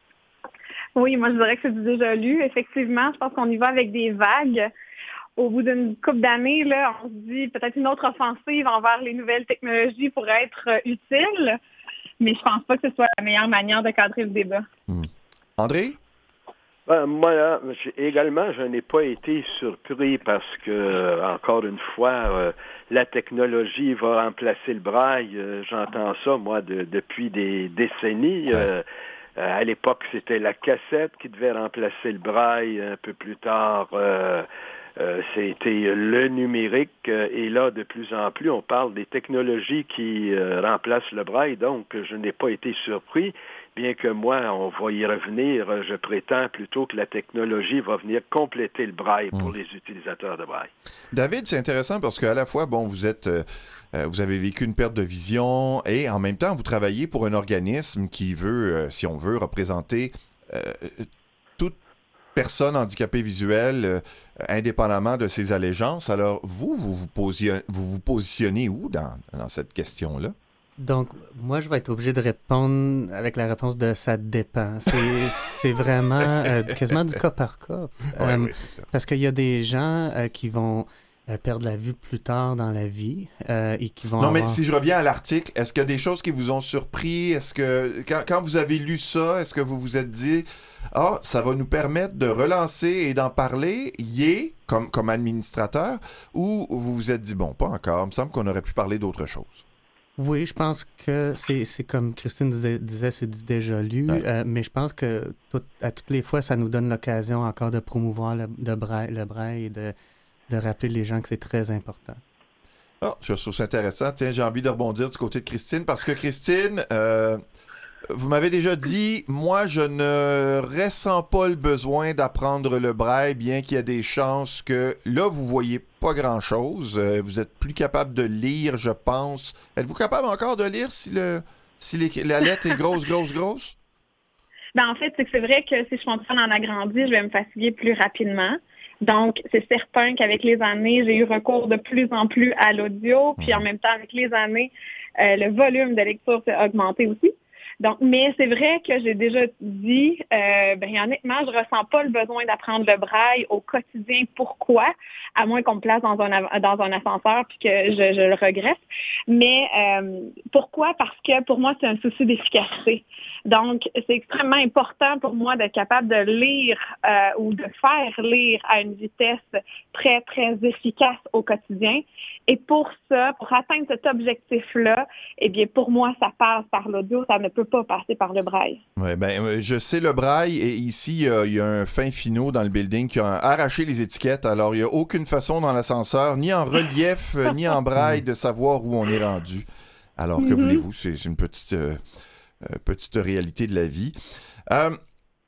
Oui, moi, je dirais que c'est du déjà lu. Effectivement, je pense qu'on y va avec des vagues. Au bout d'une couple d'années, là, on se dit peut-être une autre offensive envers les nouvelles technologies pourrait être euh, utile, mais je pense pas que ce soit la meilleure manière de cadrer le débat. Hmm. André? Ben, moi, là, j'ai- également, je n'ai pas été surpris parce que, euh, encore une fois, euh, la technologie va remplacer le braille. Euh, j'entends ça, moi, de- depuis des décennies. Ouais. Euh, euh, à l'époque, c'était la cassette qui devait remplacer le braille. Un peu plus tard, euh, euh, c'était le numérique. Euh, et là, de plus en plus, on parle des technologies qui euh, remplacent le braille. Donc, je n'ai pas été surpris. Bien que moi, on va y revenir, euh, je prétends plutôt que la technologie va venir compléter le braille pour Mm. les utilisateurs de braille. David, c'est intéressant parce qu'à la fois, bon, vous êtes, euh, euh, vous avez vécu une perte de vision et en même temps, vous travaillez pour un organisme qui veut, euh, si on veut, représenter euh, toute personne handicapée visuelle, euh, indépendamment de ses allégeances. Alors, vous, vous vous, position- vous, vous positionnez où dans, dans cette question-là? Donc, moi, je vais être obligé de répondre avec la réponse de ça dépend. C'est, c'est vraiment euh, quasiment du cas par cas. Euh, oui, c'est ça. Parce qu'il y a des gens euh, qui vont euh, perdre la vue plus tard dans la vie euh, et qui vont Non, mais avoir- si je reviens à l'article, est-ce qu'il y a des choses qui vous ont surpris? Est-ce que, quand, quand vous avez lu ça, est-ce que vous vous êtes dit, ah, ça va nous permettre de relancer et d'en parler, yé, comme, comme administrateur, ou vous vous êtes dit, bon, pas encore, il me semble qu'on aurait pu parler d'autre chose? Oui, je pense que c'est, c'est comme Christine disait, disait, c'est du déjà lu, Ouais. euh, mais je pense que tout- à toutes les fois, ça nous donne l'occasion encore de promouvoir le, de braille, le braille et de, de rappeler les gens que c'est très important. Ah, je trouve ça intéressant. Tiens, j'ai envie de rebondir du côté de Christine, parce que Christine, euh, vous m'avez déjà dit, moi, je ne ressens pas le besoin d'apprendre le braille, bien qu'il y ait des chances que, là, vous voyez pas grand-chose. Euh, vous êtes plus capable de lire, je pense. Êtes-vous capable encore de lire si, le, si les- la lettre est grosse, grosse, grosse? Ben, en fait, c'est que c'est vrai que si je fonctionne en agrandi, je vais me fatiguer plus rapidement. Donc, c'est certain qu'avec les années, j'ai eu recours de plus en plus à l'audio. Puis en même temps, avec les années, euh, le volume de lecture s'est augmenté aussi. Donc, mais c'est vrai que j'ai déjà dit, euh, ben, honnêtement, je ressens pas le besoin d'apprendre le braille au quotidien. Pourquoi? À moins qu'on me place dans un, av- dans un ascenseur puis que je, je le regrette. Mais euh, pourquoi? Parce que pour moi, c'est un souci d'efficacité. Donc, c'est extrêmement important pour moi d'être capable de lire euh, ou de faire lire à une vitesse très, très efficace au quotidien. Et pour ça, pour atteindre cet objectif-là, eh bien, pour moi, ça passe par l'audio, ça ne peut pas passer par le braille. Oui, ben, euh, je sais le braille et ici, euh, il y a un fin finot dans le building qui a arraché les étiquettes. Alors, il n'y a aucune façon dans l'ascenseur, ni en relief, euh, ni en braille, de savoir où on est rendu. Alors, que Mhm. voulez-vous? C'est c'est une petite, euh, euh, petite réalité de la vie. Euh,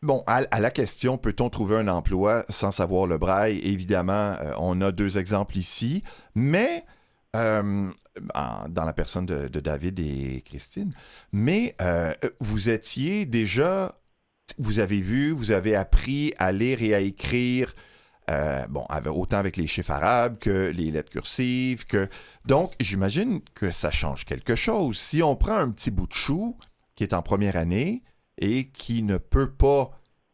Bon, à, à la question, peut-on trouver un emploi sans savoir le braille? Évidemment, euh, on a deux exemples ici, mais euh, en, dans la personne de, de David et Christine, mais euh, vous étiez déjà, vous avez vu, vous avez appris à lire et à écrire, euh, bon, avec, autant avec les chiffres arabes que les lettres cursives, que donc j'imagine que ça change quelque chose. Si on prend un petit bout de chou qui est en première année, et qui ne peut pas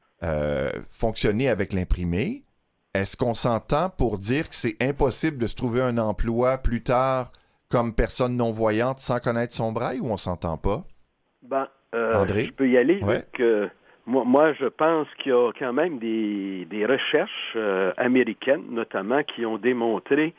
euh, fonctionner avec l'imprimé, est-ce qu'on s'entend pour dire que c'est impossible de se trouver un emploi plus tard comme personne non-voyante sans connaître son braille, ou on s'entend pas? Ben, euh, André? Je peux y aller. Ouais. Avec, euh, moi, moi, je pense qu'il y a quand même des, des recherches euh, américaines, notamment, qui ont démontré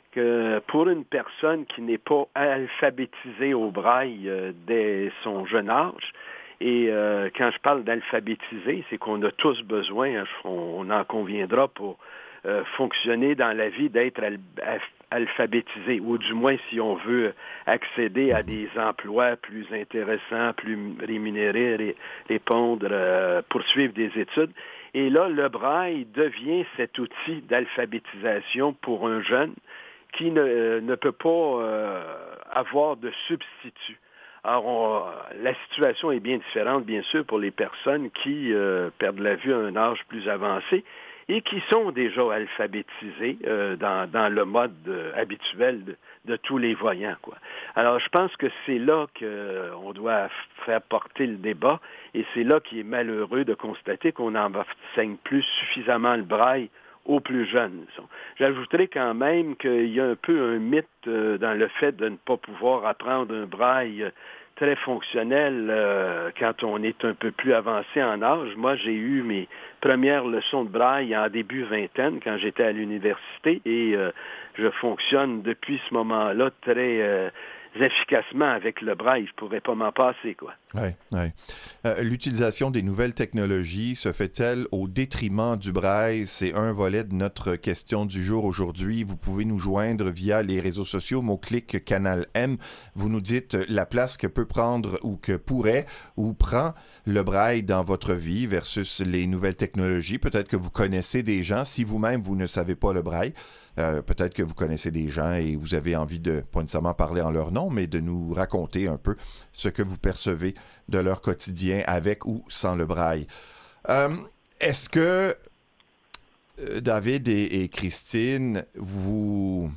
que pour une personne qui n'est pas alphabétisée au braille euh, dès son jeune âge, et euh, quand je parle d'alphabétiser, c'est qu'on a tous besoin, hein, on, on en conviendra pour euh, fonctionner dans la vie, d'être al- alphabétisé, ou du moins si on veut accéder à des emplois plus intéressants, plus rémunérés, ré- répondre, euh, poursuivre des études. Et là, le braille devient cet outil d'alphabétisation pour un jeune qui ne, ne peut pas euh, avoir de substitut. Alors, on, la situation est bien différente, bien sûr, pour les personnes qui euh, perdent la vue à un âge plus avancé et qui sont déjà alphabétisées euh, dans, dans le mode euh, habituel de, de tous les voyants, quoi. Alors, je pense que c'est là qu'on doit faire porter le débat, et c'est là qu'il est malheureux de constater qu'on n'enseigne plus suffisamment le braille aux plus jeunes. J'ajouterais quand même qu'il y a un peu un mythe euh, dans le fait de ne pas pouvoir apprendre un braille euh, très fonctionnel euh, quand on est un peu plus avancé en âge. Moi, j'ai eu mes premières leçons de braille en début vingtaine, quand j'étais à l'université, et euh, je fonctionne depuis ce moment-là très euh, efficacement avec le braille. Je ne pourrais pas m'en passer, quoi. Oui, oui. Euh, l'utilisation des nouvelles technologies se fait-elle au détriment du braille? C'est un volet de notre question du jour aujourd'hui. Vous pouvez nous joindre via les réseaux sociaux, mot-clic Canal M. Vous nous dites la place que peut prendre ou que pourrait ou prend le braille dans votre vie versus les nouvelles technologies. Peut-être que vous connaissez des gens. Si vous-même, vous ne savez pas le braille, Euh, peut-être que vous connaissez des gens et vous avez envie de, pas nécessairement parler en leur nom, mais de nous raconter un peu ce que vous percevez de leur quotidien avec ou sans le braille. Euh, est-ce que euh, David et, et Christine, vous,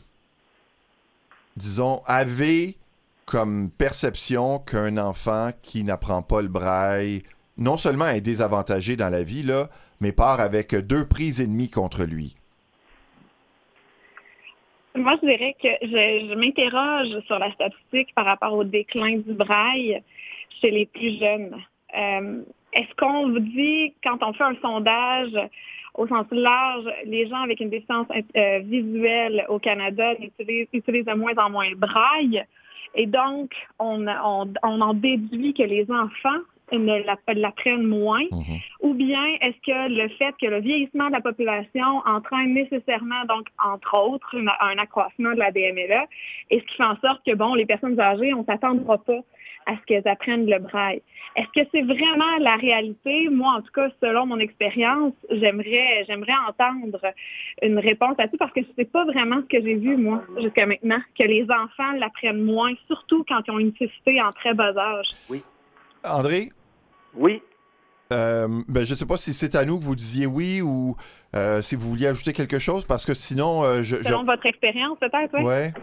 disons, avez comme perception qu'un enfant qui n'apprend pas le braille, non seulement est désavantagé dans la vie, là, mais part avec deux prises ennemies contre lui? Moi, je dirais que je, je m'interroge sur la statistique par rapport au déclin du braille chez les plus jeunes. Euh, est-ce qu'on vous dit, quand on fait un sondage au sens large, les gens avec une déficience euh, visuelle au Canada utilisent, utilisent de moins en moins le braille, et donc on, on, on en déduit que les enfants ne l'apprennent moins, mmh. ou bien est-ce que le fait que le vieillissement de la population entraîne nécessairement, donc, entre autres, une, un accroissement de la D M L A, et ce qui fait en sorte que, bon, les personnes âgées, on ne s'attendra pas à ce qu'elles apprennent le braille. Est-ce que c'est vraiment la réalité? Moi, en tout cas, selon mon expérience, j'aimerais, j'aimerais entendre une réponse à tout, parce que c'est pas vraiment ce que j'ai vu, moi, jusqu'à maintenant, que les enfants l'apprennent moins, surtout quand ils ont une nécessité en très bas âge. Oui. André? Oui. Euh, ben, je ne sais pas si c'est à nous que vous disiez oui ou euh, si vous vouliez ajouter quelque chose, parce que sinon... Euh, je, Selon je... votre expérience, peut-être, oui? Ouais.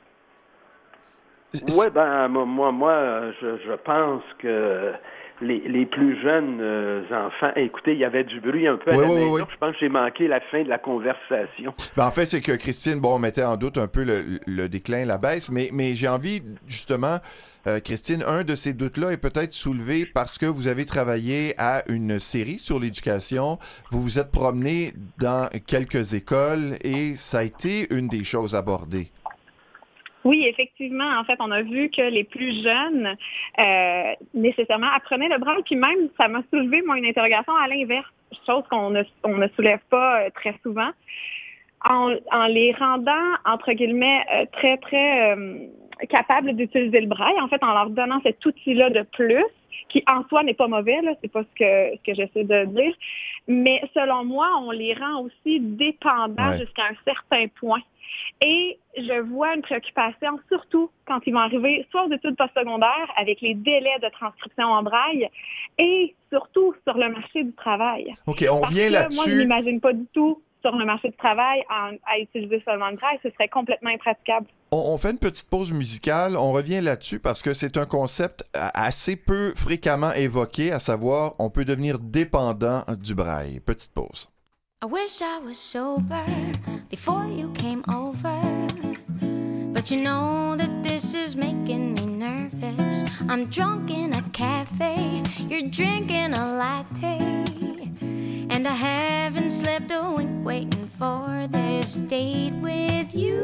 Oui, ben, moi, moi je, je pense que les, les plus jeunes euh, enfants... Écoutez, il y avait du bruit un peu à oui, la oui, maison. oui. Je pense que j'ai manqué la fin de la conversation. Ben, en fait, c'est que Christine, bon, mettait en doute un peu le, le déclin, la baisse, mais, mais j'ai envie, justement... Euh, Christine, un de ces doutes-là est peut-être soulevé parce que vous avez travaillé à une série sur l'éducation. Vous vous êtes promené dans quelques écoles et ça a été une des choses abordées. Oui, effectivement. En fait, on a vu que les plus jeunes, euh, nécessairement, apprenaient le braille. Puis même, ça m'a soulevé, moi, une interrogation à l'inverse, chose qu'on ne, on ne soulève pas euh, très souvent. En, en les rendant, entre guillemets, euh, très, très... Euh, capables d'utiliser le braille, en fait, en leur donnant cet outil-là de plus, qui en soi n'est pas mauvais, là, c'est pas ce que, ce que j'essaie de dire, mais selon moi, on les rend aussi dépendants ouais. jusqu'à un certain point. Et je vois une préoccupation, surtout quand ils vont arriver soit aux études postsecondaires avec les délais de transcription en braille et surtout sur le marché du travail. OK, on Parce revient que là-dessus. Moi, je n'imagine pas du tout sur le marché du travail à, à utiliser seulement le braille. Ce serait complètement impraticable. On, on fait une petite pause musicale. On revient là-dessus parce que c'est un concept assez peu fréquemment évoqué, à savoir, on peut devenir dépendant du braille. Petite pause. I wish I was sober before you came over, but you know that this is making me nervous. I'm drunk in a cafe, you're drinking a latte, and I haven't slept a wink waiting for this date with you.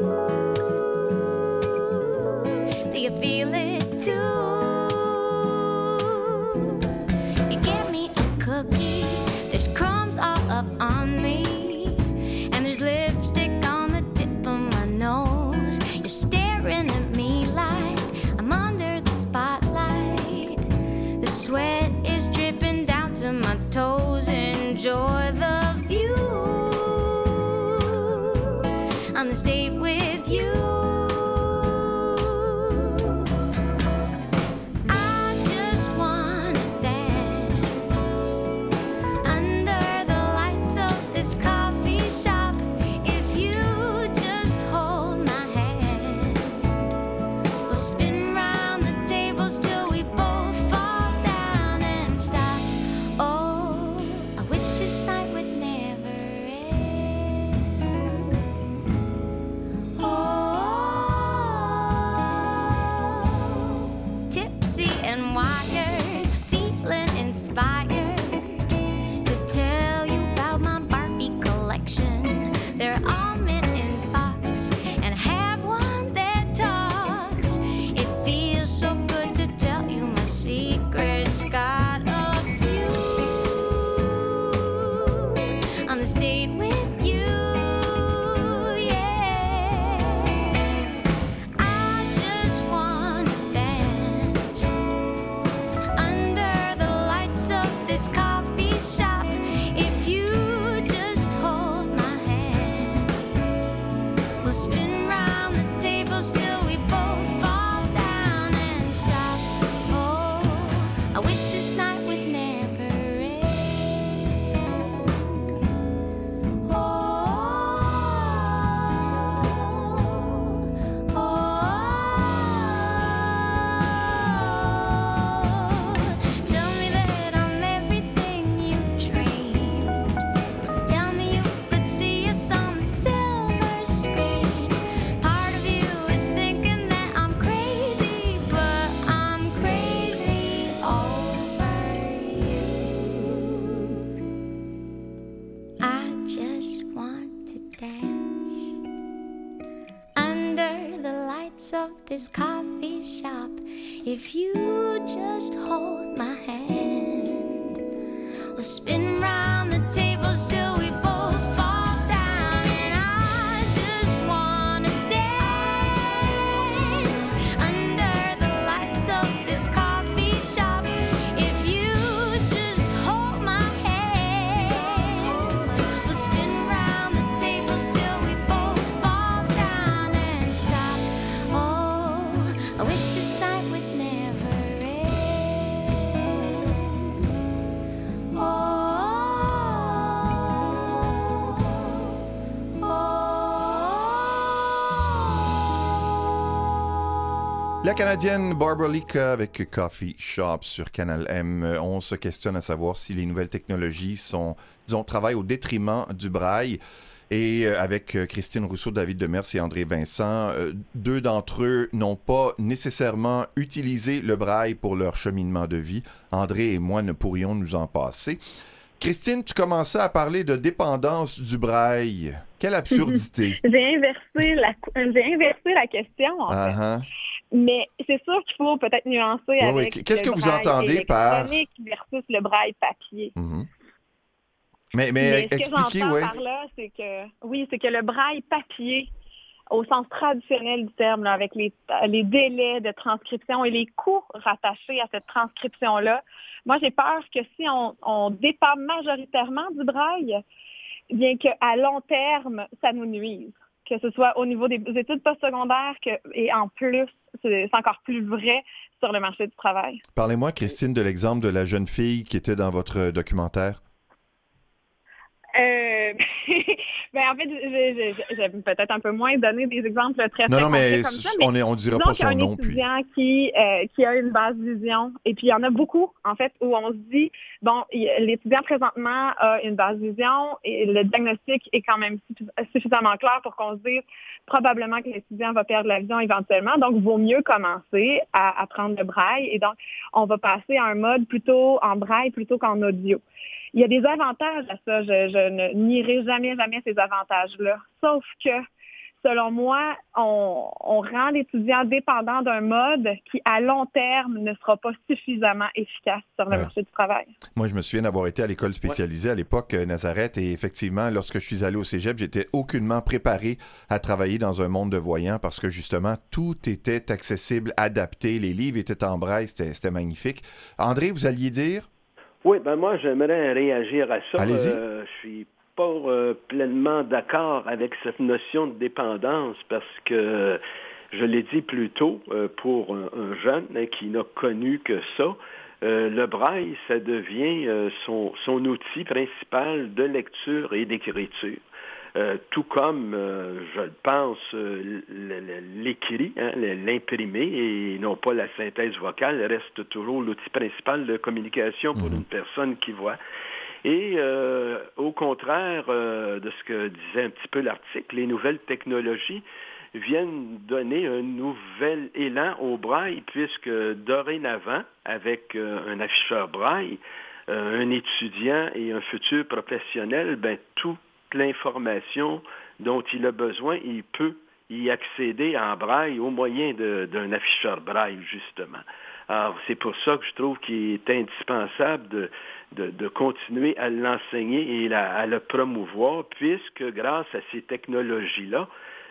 Do you feel it too? You give me a cookie, there's crumbs all up on me, and there's lipstick on the tip of my nose. You're staring at me like I'm under the spotlight. The sweat is dripping down to my toes. Enjoy the view on this date with you. This coffee shop, if you just hold my hand, we'll spin round the tables till we both fall down, and I just wanna dance under the lights of this coffee shop. If you just hold my hand, we'll spin round the tables till we both fall down and stop. Oh, I wish this night would never end. Oh, oh, oh. La Canadienne Barbara Lica avec Coffee Shop sur Canal M. On se questionne à savoir si les nouvelles technologies sont, disons, travaillent au détriment du braille. Et avec Christine Rousseau, David Demers et André Vincent, deux d'entre eux n'ont pas nécessairement utilisé le braille pour leur cheminement de vie. André et moi ne pourrions nous en passer. Christine, tu commençais à parler de dépendance du braille. Quelle absurdité! J'ai inversé la, j'ai inversé la question, en fait. Uh-huh. Mais c'est sûr qu'il faut peut-être nuancer oui, avec oui. Qu'est-ce le que vous braille entendez par... électronique versus le braille papier. Mm-hmm. Mais, mais, mais ce expliquez, que j'entends ouais. par là, c'est que oui, c'est que le braille papier au sens traditionnel du terme, là, avec les, les délais de transcription et les coûts rattachés à cette transcription-là. Moi, j'ai peur que si on, on dépend majoritairement du braille, bien qu'à long terme, ça nous nuise. Que ce soit au niveau des études postsecondaires que, et en plus, c'est, c'est encore plus vrai sur le marché du travail. Parlez-moi, Christine, de l'exemple de la jeune fille qui était dans votre documentaire. Euh, ben en fait, j'ai, j'ai, j'ai peut-être un peu moins donné des exemples très, très non, non, mais comme ça, mais on ne dira pas son nom. Disons qu'il y a un étudiant qui, euh, qui a une basse vision, et puis il y en a beaucoup, en fait, où on se dit, bon, il, l'étudiant présentement a une basse vision, et le diagnostic est quand même suffisamment clair pour qu'on se dise probablement que l'étudiant va perdre la vision éventuellement, donc il vaut mieux commencer à apprendre le braille, et donc on va passer à un mode plutôt en braille plutôt qu'en audio. Il y a des avantages à ça, je, je ne nierai jamais, jamais ces avantages-là. Sauf que, selon moi, on, on rend l'étudiant dépendant d'un mode qui, à long terme, ne sera pas suffisamment efficace sur le ouais. marché du travail. Moi, je me souviens d'avoir été à l'école spécialisée ouais. à l'époque, Nazareth, et effectivement, lorsque je suis allé au cégep, j'étais aucunement préparé à travailler dans un monde de voyants parce que, justement, tout était accessible, adapté, les livres étaient en braille, c'était, c'était magnifique. André, vous alliez dire? Oui, ben moi, j'aimerais réagir à ça. Allez-y. Euh, je suis pas euh, pleinement d'accord avec cette notion de dépendance parce que, je l'ai dit plus tôt, euh, pour un, un jeune hein, qui n'a connu que ça, euh, le braille, ça devient euh, son, son outil principal de lecture et d'écriture. Euh, tout comme, euh, je pense, euh, l'écrit, hein, l'imprimé, et non pas la synthèse vocale, reste toujours l'outil principal de communication pour mmh. une personne qui voit. Et euh, au contraire euh, de ce que disait un petit peu l'article, les nouvelles technologies viennent donner un nouvel élan au braille, puisque dorénavant, avec euh, un afficheur braille, euh, un étudiant et un futur professionnel, ben tout l'information dont il a besoin, il peut y accéder en braille au moyen de, d'un afficheur braille, justement. Alors, c'est pour ça que je trouve qu'il est indispensable de, de, de continuer à l'enseigner et la, à le promouvoir, puisque grâce à ces technologies-là,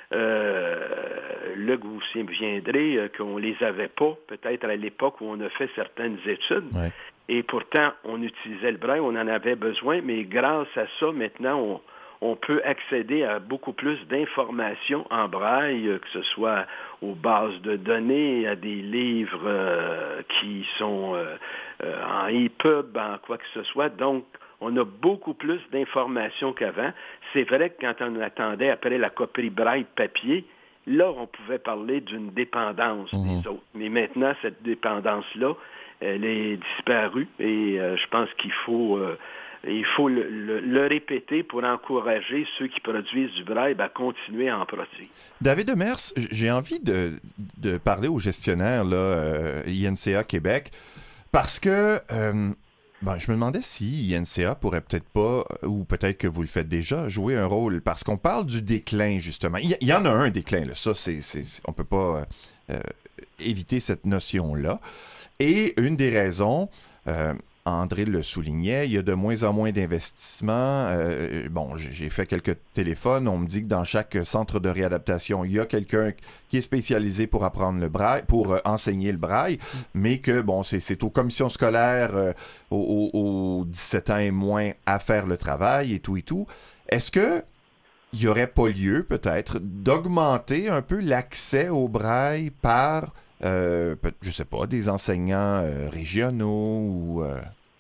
euh, là, vous vous souviendrez euh, qu'on les avait pas, peut-être à l'époque où on a fait certaines études. Ouais. Et pourtant, on utilisait le braille, on en avait besoin, mais grâce à ça, maintenant, on on peut accéder à beaucoup plus d'informations en braille, que ce soit aux bases de données, à des livres euh, qui sont euh, euh, en e-pub, en quoi que ce soit. Donc, on a beaucoup plus d'informations qu'avant. C'est vrai que quand on attendait après la copie braille papier, là, on pouvait parler d'une dépendance mmh. des autres. Mais maintenant, cette dépendance-là, elle est disparue et euh, je pense qu'il faut... Euh, Il faut le, le, le répéter pour encourager ceux qui produisent du braille à continuer à en produire. David Demers, j'ai envie de, de parler aux gestionnaires, là, euh, I N C A Québec, parce que euh, ben, je me demandais si I N C A pourrait peut-être pas, ou peut-être que vous le faites déjà, jouer un rôle, parce qu'on parle du déclin, justement. Il y, il y en a un déclin, là. Ça, c'est, c'est, on peut pas euh, éviter cette notion-là. Et une des raisons... Euh, André le soulignait, il y a de moins en moins d'investissements. Euh, bon, j'ai fait quelques téléphones. On me dit que dans chaque centre de réadaptation, il y a quelqu'un qui est spécialisé pour apprendre le braille, pour euh, enseigner le braille, mais que, bon, c'est, c'est aux commissions scolaires, euh, aux, aux dix-sept ans et moins, à faire le travail et tout et tout. Est-ce que il n'y aurait pas lieu, peut-être, d'augmenter un peu l'accès au braille par... Euh, je sais pas, des enseignants euh, régionaux ou... Euh,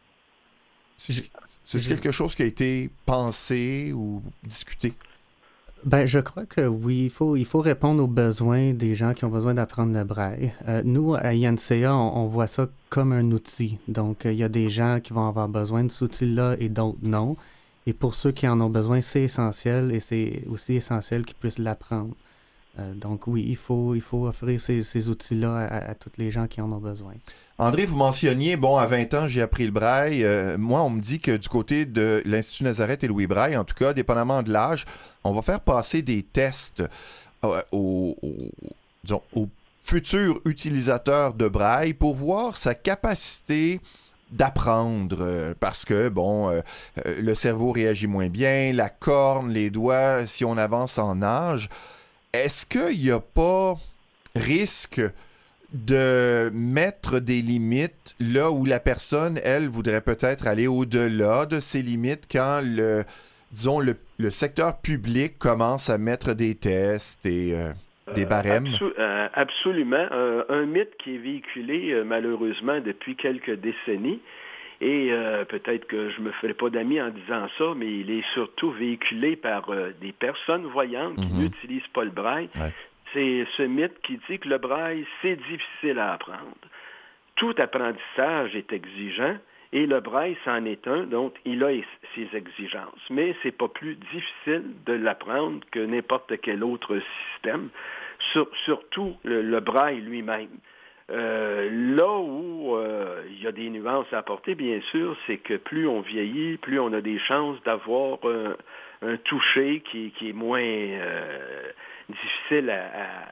c'est, c'est quelque chose qui a été pensé ou discuté? Ben, je crois que oui, il faut, il faut répondre aux besoins des gens qui ont besoin d'apprendre le braille. Euh, nous, à I N C A, on, on voit ça comme un outil. Donc, il y a des gens qui vont avoir besoin de cet outil-là et d'autres non. Et pour ceux qui en ont besoin, c'est essentiel et c'est aussi essentiel qu'ils puissent l'apprendre. Euh, donc oui, il faut, il faut offrir ces, ces outils-là à, à tous les gens qui en ont besoin. André, vous mentionniez, bon, à vingt ans, j'ai appris le braille. Euh, moi, on me dit que du côté de l'Institut Nazareth et Louis Braille, en tout cas, dépendamment de l'âge, on va faire passer des tests euh, aux, aux, disons, aux futurs utilisateurs de braille pour voir sa capacité d'apprendre, euh, parce que, bon, euh, euh, le cerveau réagit moins bien, la corne, les doigts, si on avance en âge. est-ce qu'il n'y a pas risque de mettre des limites là où la personne, elle, voudrait peut-être aller au-delà de ces limites quand le, disons, le, le secteur public commence à mettre des tests et euh, des barèmes? Absol- euh, absolument. Euh, un mythe qui est véhiculé euh, malheureusement depuis quelques décennies. Et euh, peut-être que je me ferai pas d'amis en disant ça, mais il est surtout véhiculé par euh, des personnes voyantes qui mm-hmm. n'utilisent pas le braille. Ouais. C'est ce mythe qui dit que le braille, c'est difficile à apprendre. Tout apprentissage est exigeant et le braille, c'en est un, donc il a ses exigences. Mais c'est pas plus difficile de l'apprendre que n'importe quel autre système, Sur, surtout le, le braille lui-même. Euh, là où euh, il y a des nuances à apporter, bien sûr, c'est que plus on vieillit, plus on a des chances d'avoir un, un toucher qui, qui est moins euh, difficile à,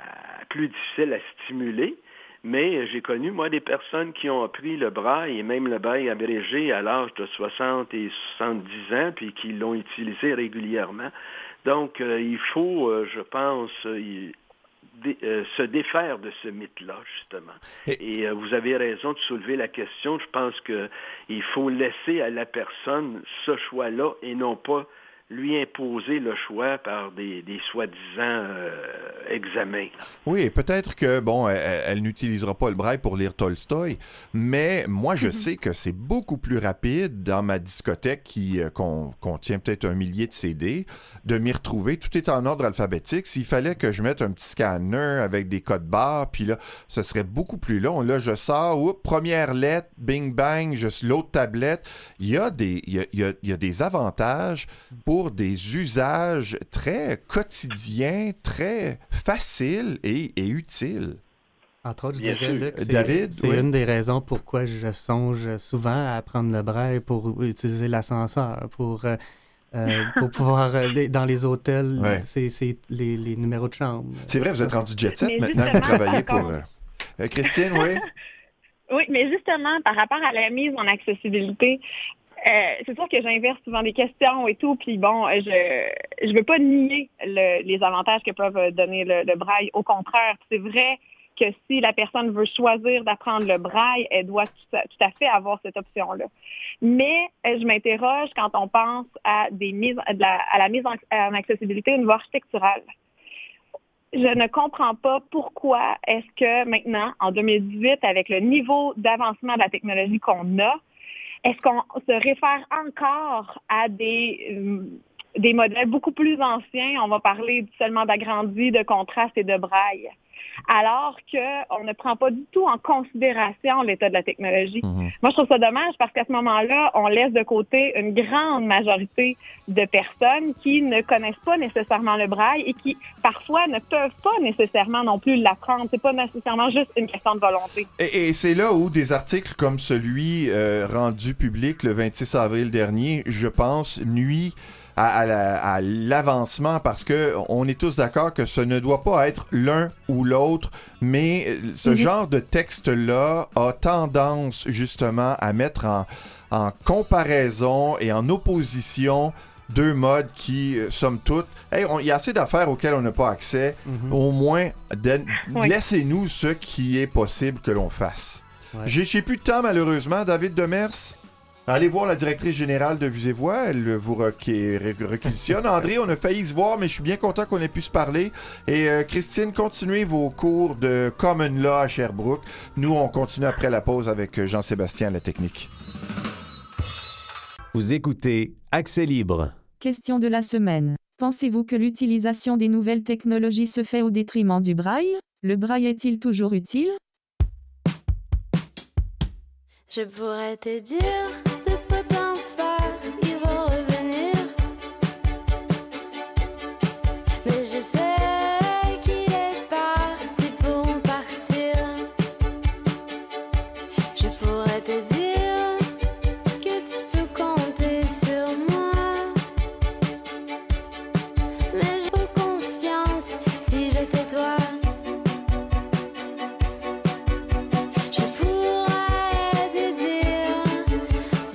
à plus difficile à stimuler. Mais j'ai connu, moi, des personnes qui ont appris le braille et même le braille abrégé à l'âge de soixante et soixante-dix ans, puis qui l'ont utilisé régulièrement. Donc, euh, il faut, euh, je pense, euh, Dé, euh, se défaire de ce mythe-là, justement. Et, Et euh, vous avez raison de soulever la question. Je pense qu'il faut laisser à la personne ce choix-là et non pas lui imposer le choix par des, des soi-disant euh, examens. Oui, peut-être que, bon, elle, elle n'utilisera pas le braille pour lire Tolstoï, mais moi, je mm-hmm. sais que c'est beaucoup plus rapide dans ma discothèque qui euh, con, contient peut-être un millier de C D, de m'y retrouver. Tout est en ordre alphabétique. S'il fallait que je mette un petit scanner avec des codes barres, puis là, ce serait beaucoup plus long. Là, je sors, oups, première lettre, bing, bang, je, l'autre tablette. Il y a des, il y a, il y a, il y a des avantages pour pour des usages très quotidiens, très faciles et, et utiles. Entre autres, je dirais, Luc, c'est, David, c'est oui. une des raisons pourquoi je songe souvent à apprendre le braille pour utiliser l'ascenseur, pour, euh, euh, pour pouvoir, euh, dans les hôtels, ouais. c'est, c'est les, les numéros de chambre. C'est vrai, vous êtes rendu jet set maintenant, vous travaillez pour... Euh... Euh, Christine, oui? Oui, mais justement, par rapport à la mise en accessibilité, Euh, c'est sûr que j'inverse souvent des questions et tout, puis bon, je je veux pas nier le, les avantages que peuvent donner le, le braille. Au contraire, c'est vrai que si la personne veut choisir d'apprendre le braille, elle doit tout à, tout à fait avoir cette option-là. Mais je m'interroge quand on pense à des mises à la, à la mise en, en accessibilité au niveau architectural. Je ne comprends pas pourquoi est-ce que maintenant, en deux mille dix-huit, avec le niveau d'avancement de la technologie qu'on a, est-ce qu'on se réfère encore à des, euh, des modèles beaucoup plus anciens? On va parler seulement d'agrandi, de contraste et de braille. Alors qu'on ne prend pas du tout en considération l'état de la technologie. Mmh. Moi, je trouve ça dommage parce qu'à ce moment-là, on laisse de côté une grande majorité de personnes qui ne connaissent pas nécessairement le braille et qui, parfois, ne peuvent pas nécessairement non plus l'apprendre. C'est pas nécessairement juste une question de volonté. Et, et c'est là où des articles comme celui euh, rendu public le vingt-six avril dernier, je pense, nuit À, à, la, à l'avancement parce que on est tous d'accord que ce ne doit pas être l'un ou l'autre, mais ce mm-hmm. genre de texte-là a tendance justement à mettre en, en comparaison et en opposition deux modes qui, somme toute, hey, il y a assez d'affaires auxquelles on n'a pas accès. Mm-hmm. Au moins, de, oui. laissez-nous ce qui est possible que l'on fasse. Ouais. J'ai, j'ai plus de temps malheureusement, David Demers. Allez voir la directrice générale de Vues et Voix, elle vous requ- réquisitionne. André, on a failli se voir, mais je suis bien content qu'on ait pu se parler. Et euh, Christine, continuez vos cours de Common Law à Sherbrooke. Nous, on continue après la pause avec Jean-Sébastien à la technique. Vous écoutez Accès libre. Question de la semaine. Pensez-vous que l'utilisation des nouvelles technologies se fait au détriment du braille? Le braille est-il toujours utile? Je pourrais te dire de peu d'en faire, ils vont revenir. Mais je sais qu'il est parti pour partir. Je pourrais te dire que tu peux compter sur moi. Mais j'ai pas confiance si j'étais toi. Je pourrais te dire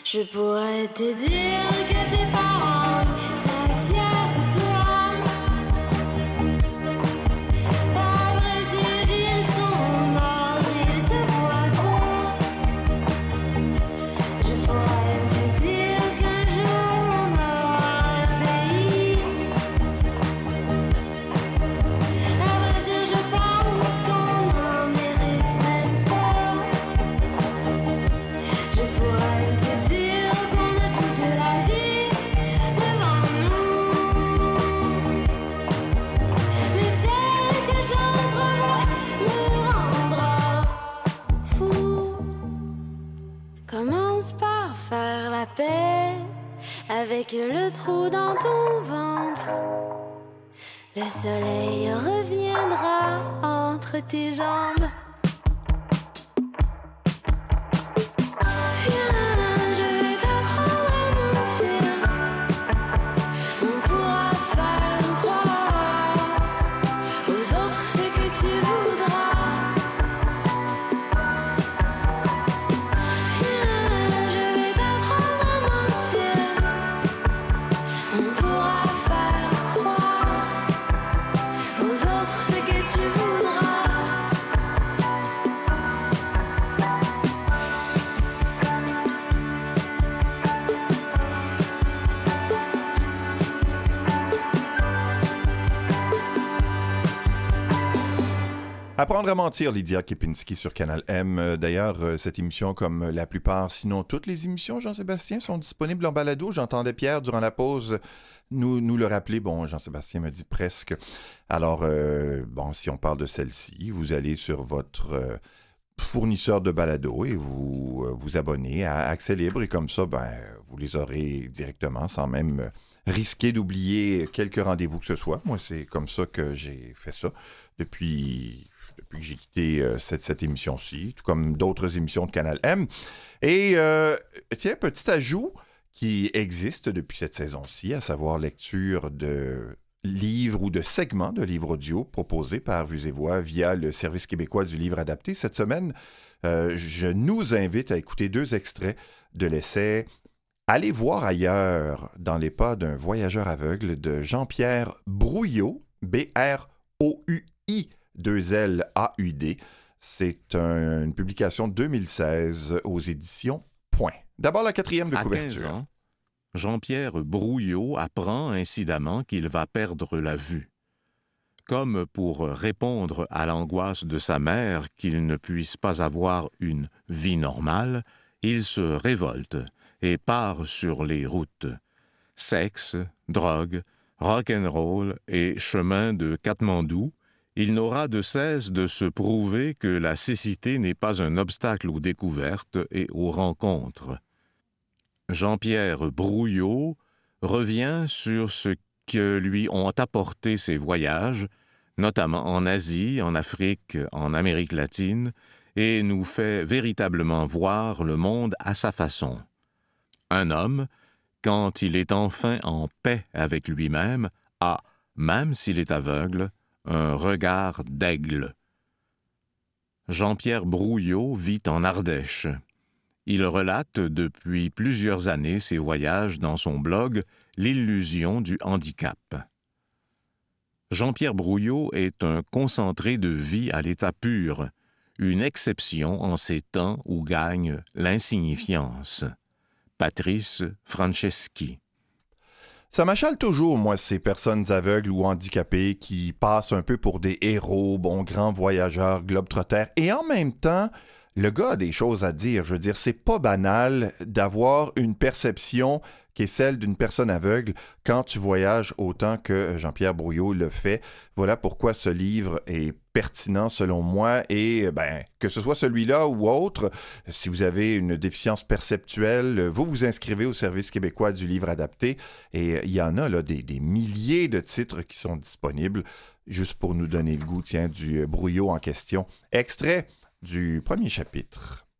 Je pourrais te dire que tes parents seraient fiers de toi. À vrai dire, ils sont morts, ils te voient pas. Je pourrais te dire qu'un jour on aura un pays. À vrai dire, je pense qu'on n'en mérite même pas. Je pourrais te dire qu'on a toute la vie devant nous. Mais celle que j'entrevois me rendra fou. Commence par faire la paix avec le trou dans ton ventre. Le soleil reviendra entre tes jambes. Viens, je vais t'apprendre à mentir. On pourra faire croire aux autres ce que tu voudras. Viens, je vais t'apprendre à mentir. On pourra faire croire aux autres ce que tu voudras. Apprendre à mentir, Lydia Kepinski sur Canal M. Euh, D'ailleurs, euh, cette émission, comme la plupart, sinon toutes les émissions, Jean-Sébastien, sont disponibles en balado. J'entendais Pierre, durant la pause, nous, nous le rappeler. Bon, Jean-Sébastien me dit presque. Alors, euh, bon, si on parle de celle-ci, vous allez sur votre euh, fournisseur de balado et vous euh, vous abonnez à Accès Libre. Et comme ça, ben, vous les aurez directement sans même euh, risquer d'oublier quelques rendez-vous que ce soit. Moi, c'est comme ça que j'ai fait ça depuis... depuis que j'ai quitté euh, cette, cette émission-ci, tout comme d'autres émissions de Canal M. Et euh, tiens, petit ajout qui existe depuis cette saison-ci, à savoir lecture de livres ou de segments de livres audio proposés par Vues et Voix via le Service québécois du livre adapté. Cette semaine, euh, je nous invite à écouter deux extraits de l'essai « Allez voir ailleurs dans les pas d'un voyageur aveugle » de Jean-Pierre Brouillot, B R O U I deux L A U D. C'est un- une publication deux mille seize aux éditions Point. D'abord, la quatrième de À couverture. quinze ans, Jean-Pierre Brouillot apprend incidemment qu'il va perdre la vue. Comme pour répondre à l'angoisse de sa mère qu'il ne puisse pas avoir une vie normale, il se révolte et part sur les routes. Sexe, drogue, rock'n'roll et chemin de Katmandou, il n'aura de cesse de se prouver que la cécité n'est pas un obstacle aux découvertes et aux rencontres. Jean-Pierre Brouillot revient sur ce que lui ont apporté ses voyages, notamment en Asie, en Afrique, en Amérique latine, et nous fait véritablement voir le monde à sa façon. Un homme, quand il est enfin en paix avec lui-même, a, même s'il est aveugle, un regard d'aigle. Jean-Pierre Brouillot vit en Ardèche. Il relate depuis plusieurs années ses voyages dans son blog « L'illusion du handicap ». Jean-Pierre Brouillot est un concentré de vie à l'état pur, une exception en ces temps où gagne l'insignifiance. Patrice Franceschi. Ça m'achale toujours, moi, ces personnes aveugles ou handicapées qui passent un peu pour des héros, bons grands voyageurs, globetrotters. Et en même temps, le gars a des choses à dire. Je veux dire, c'est pas banal d'avoir une perception qui est celle d'une personne aveugle quand tu voyages autant que Jean-Pierre Brouillot le fait. Voilà pourquoi ce livre est pertinent selon moi et ben, que ce soit celui-là ou autre, si vous avez une déficience perceptuelle, vous vous inscrivez au Service québécois du livre adapté et il y en a là, des, des milliers de titres qui sont disponibles juste pour nous donner le goût, tiens, du Brouillot en question. Extrait du premier chapitre.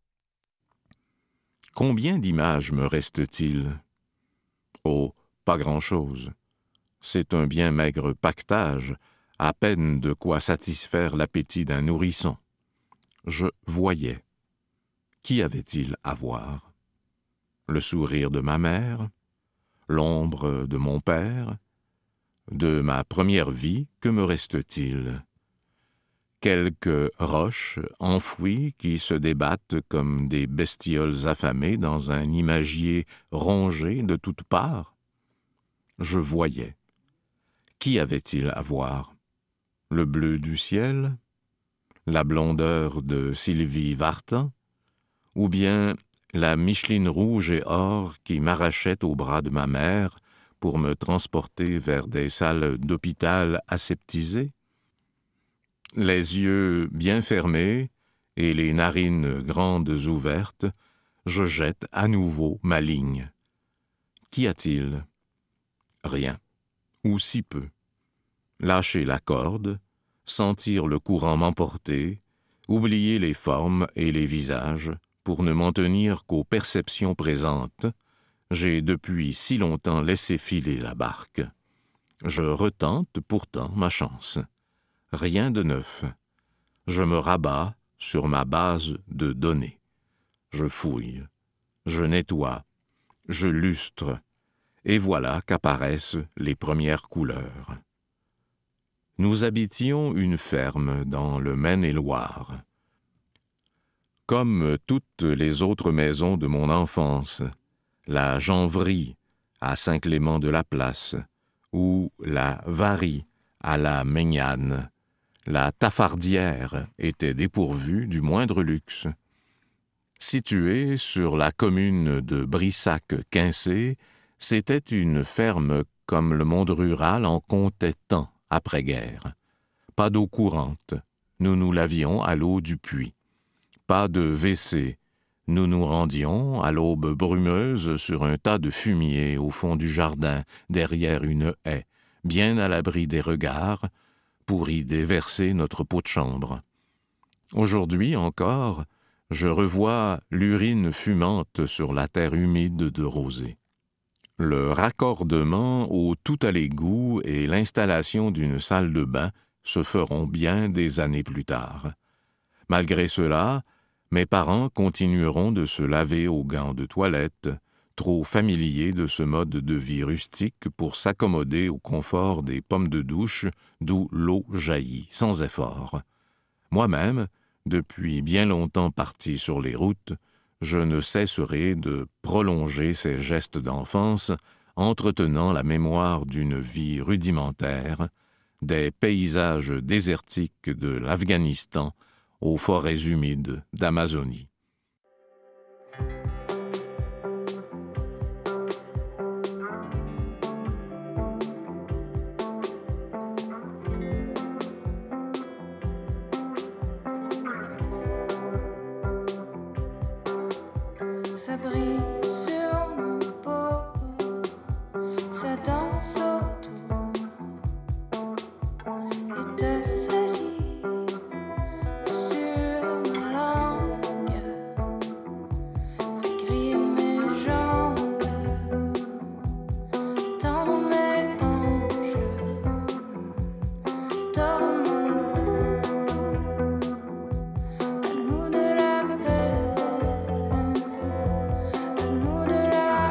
Combien d'images me reste-t-il? Oh, pas grand-chose. C'est un bien maigre pactage, à peine de quoi satisfaire l'appétit d'un nourrisson. Je voyais. Qu'y avait-il à voir? Le sourire de ma mère, l'ombre de mon père, de ma première vie, que me reste-t-il? Quelques roches enfouies qui se débattent comme des bestioles affamées dans un imagier rongé de toutes parts? Je voyais. Qui avait-il à voir? Le bleu du ciel? La blondeur de Sylvie Vartan? Ou bien la Micheline rouge et or qui m'arrachait au bras de ma mère pour me transporter vers des salles d'hôpital aseptisées? Les yeux bien fermés et les narines grandes ouvertes, je jette à nouveau ma ligne. Qu'y a-t-il? Rien, ou si peu. Lâcher la corde, sentir le courant m'emporter, oublier les formes et les visages pour ne m'en tenir qu'aux perceptions présentes, j'ai depuis si longtemps laissé filer la barque. Je retente pourtant ma chance. Rien de neuf. Je me rabats sur ma base de données. Je fouille, je nettoie, je lustre, et voilà qu'apparaissent les premières couleurs. Nous habitions une ferme dans le Maine-et-Loire. Comme toutes les autres maisons de mon enfance, la Janvrerie à Saint-Clément-de-la-Place ou la Varie à la Maignane, la Tafardière était dépourvue du moindre luxe. Située sur la commune de Brissac-Quincé, c'était une ferme comme le monde rural en comptait tant après-guerre. Pas d'eau courante, nous nous lavions à l'eau du puits. Pas de W C, nous nous rendions à l'aube brumeuse sur un tas de fumier au fond du jardin, derrière une haie, bien à l'abri des regards, pour y déverser notre pot de chambre. Aujourd'hui encore, je revois l'urine fumante sur la terre humide de rosée. Le raccordement au tout à l'égout et l'installation d'une salle de bain se feront bien des années plus tard. Malgré cela, mes parents continueront de se laver aux gants de toilette, trop familiers de ce mode de vie rustique pour s'accommoder au confort des pommes de douche d'où l'eau jaillit sans effort. Moi-même, depuis bien longtemps parti sur les routes, je ne cesserai de prolonger ces gestes d'enfance, entretenant la mémoire d'une vie rudimentaire, des paysages désertiques de l'Afghanistan aux forêts humides d'Amazonie. Ça brille sur mon peau, ça danse autour et te salit sur ma langue, fait crier mes jambes, tendre mes hanches, tordre mon cou, à nous de la paix. Nous de la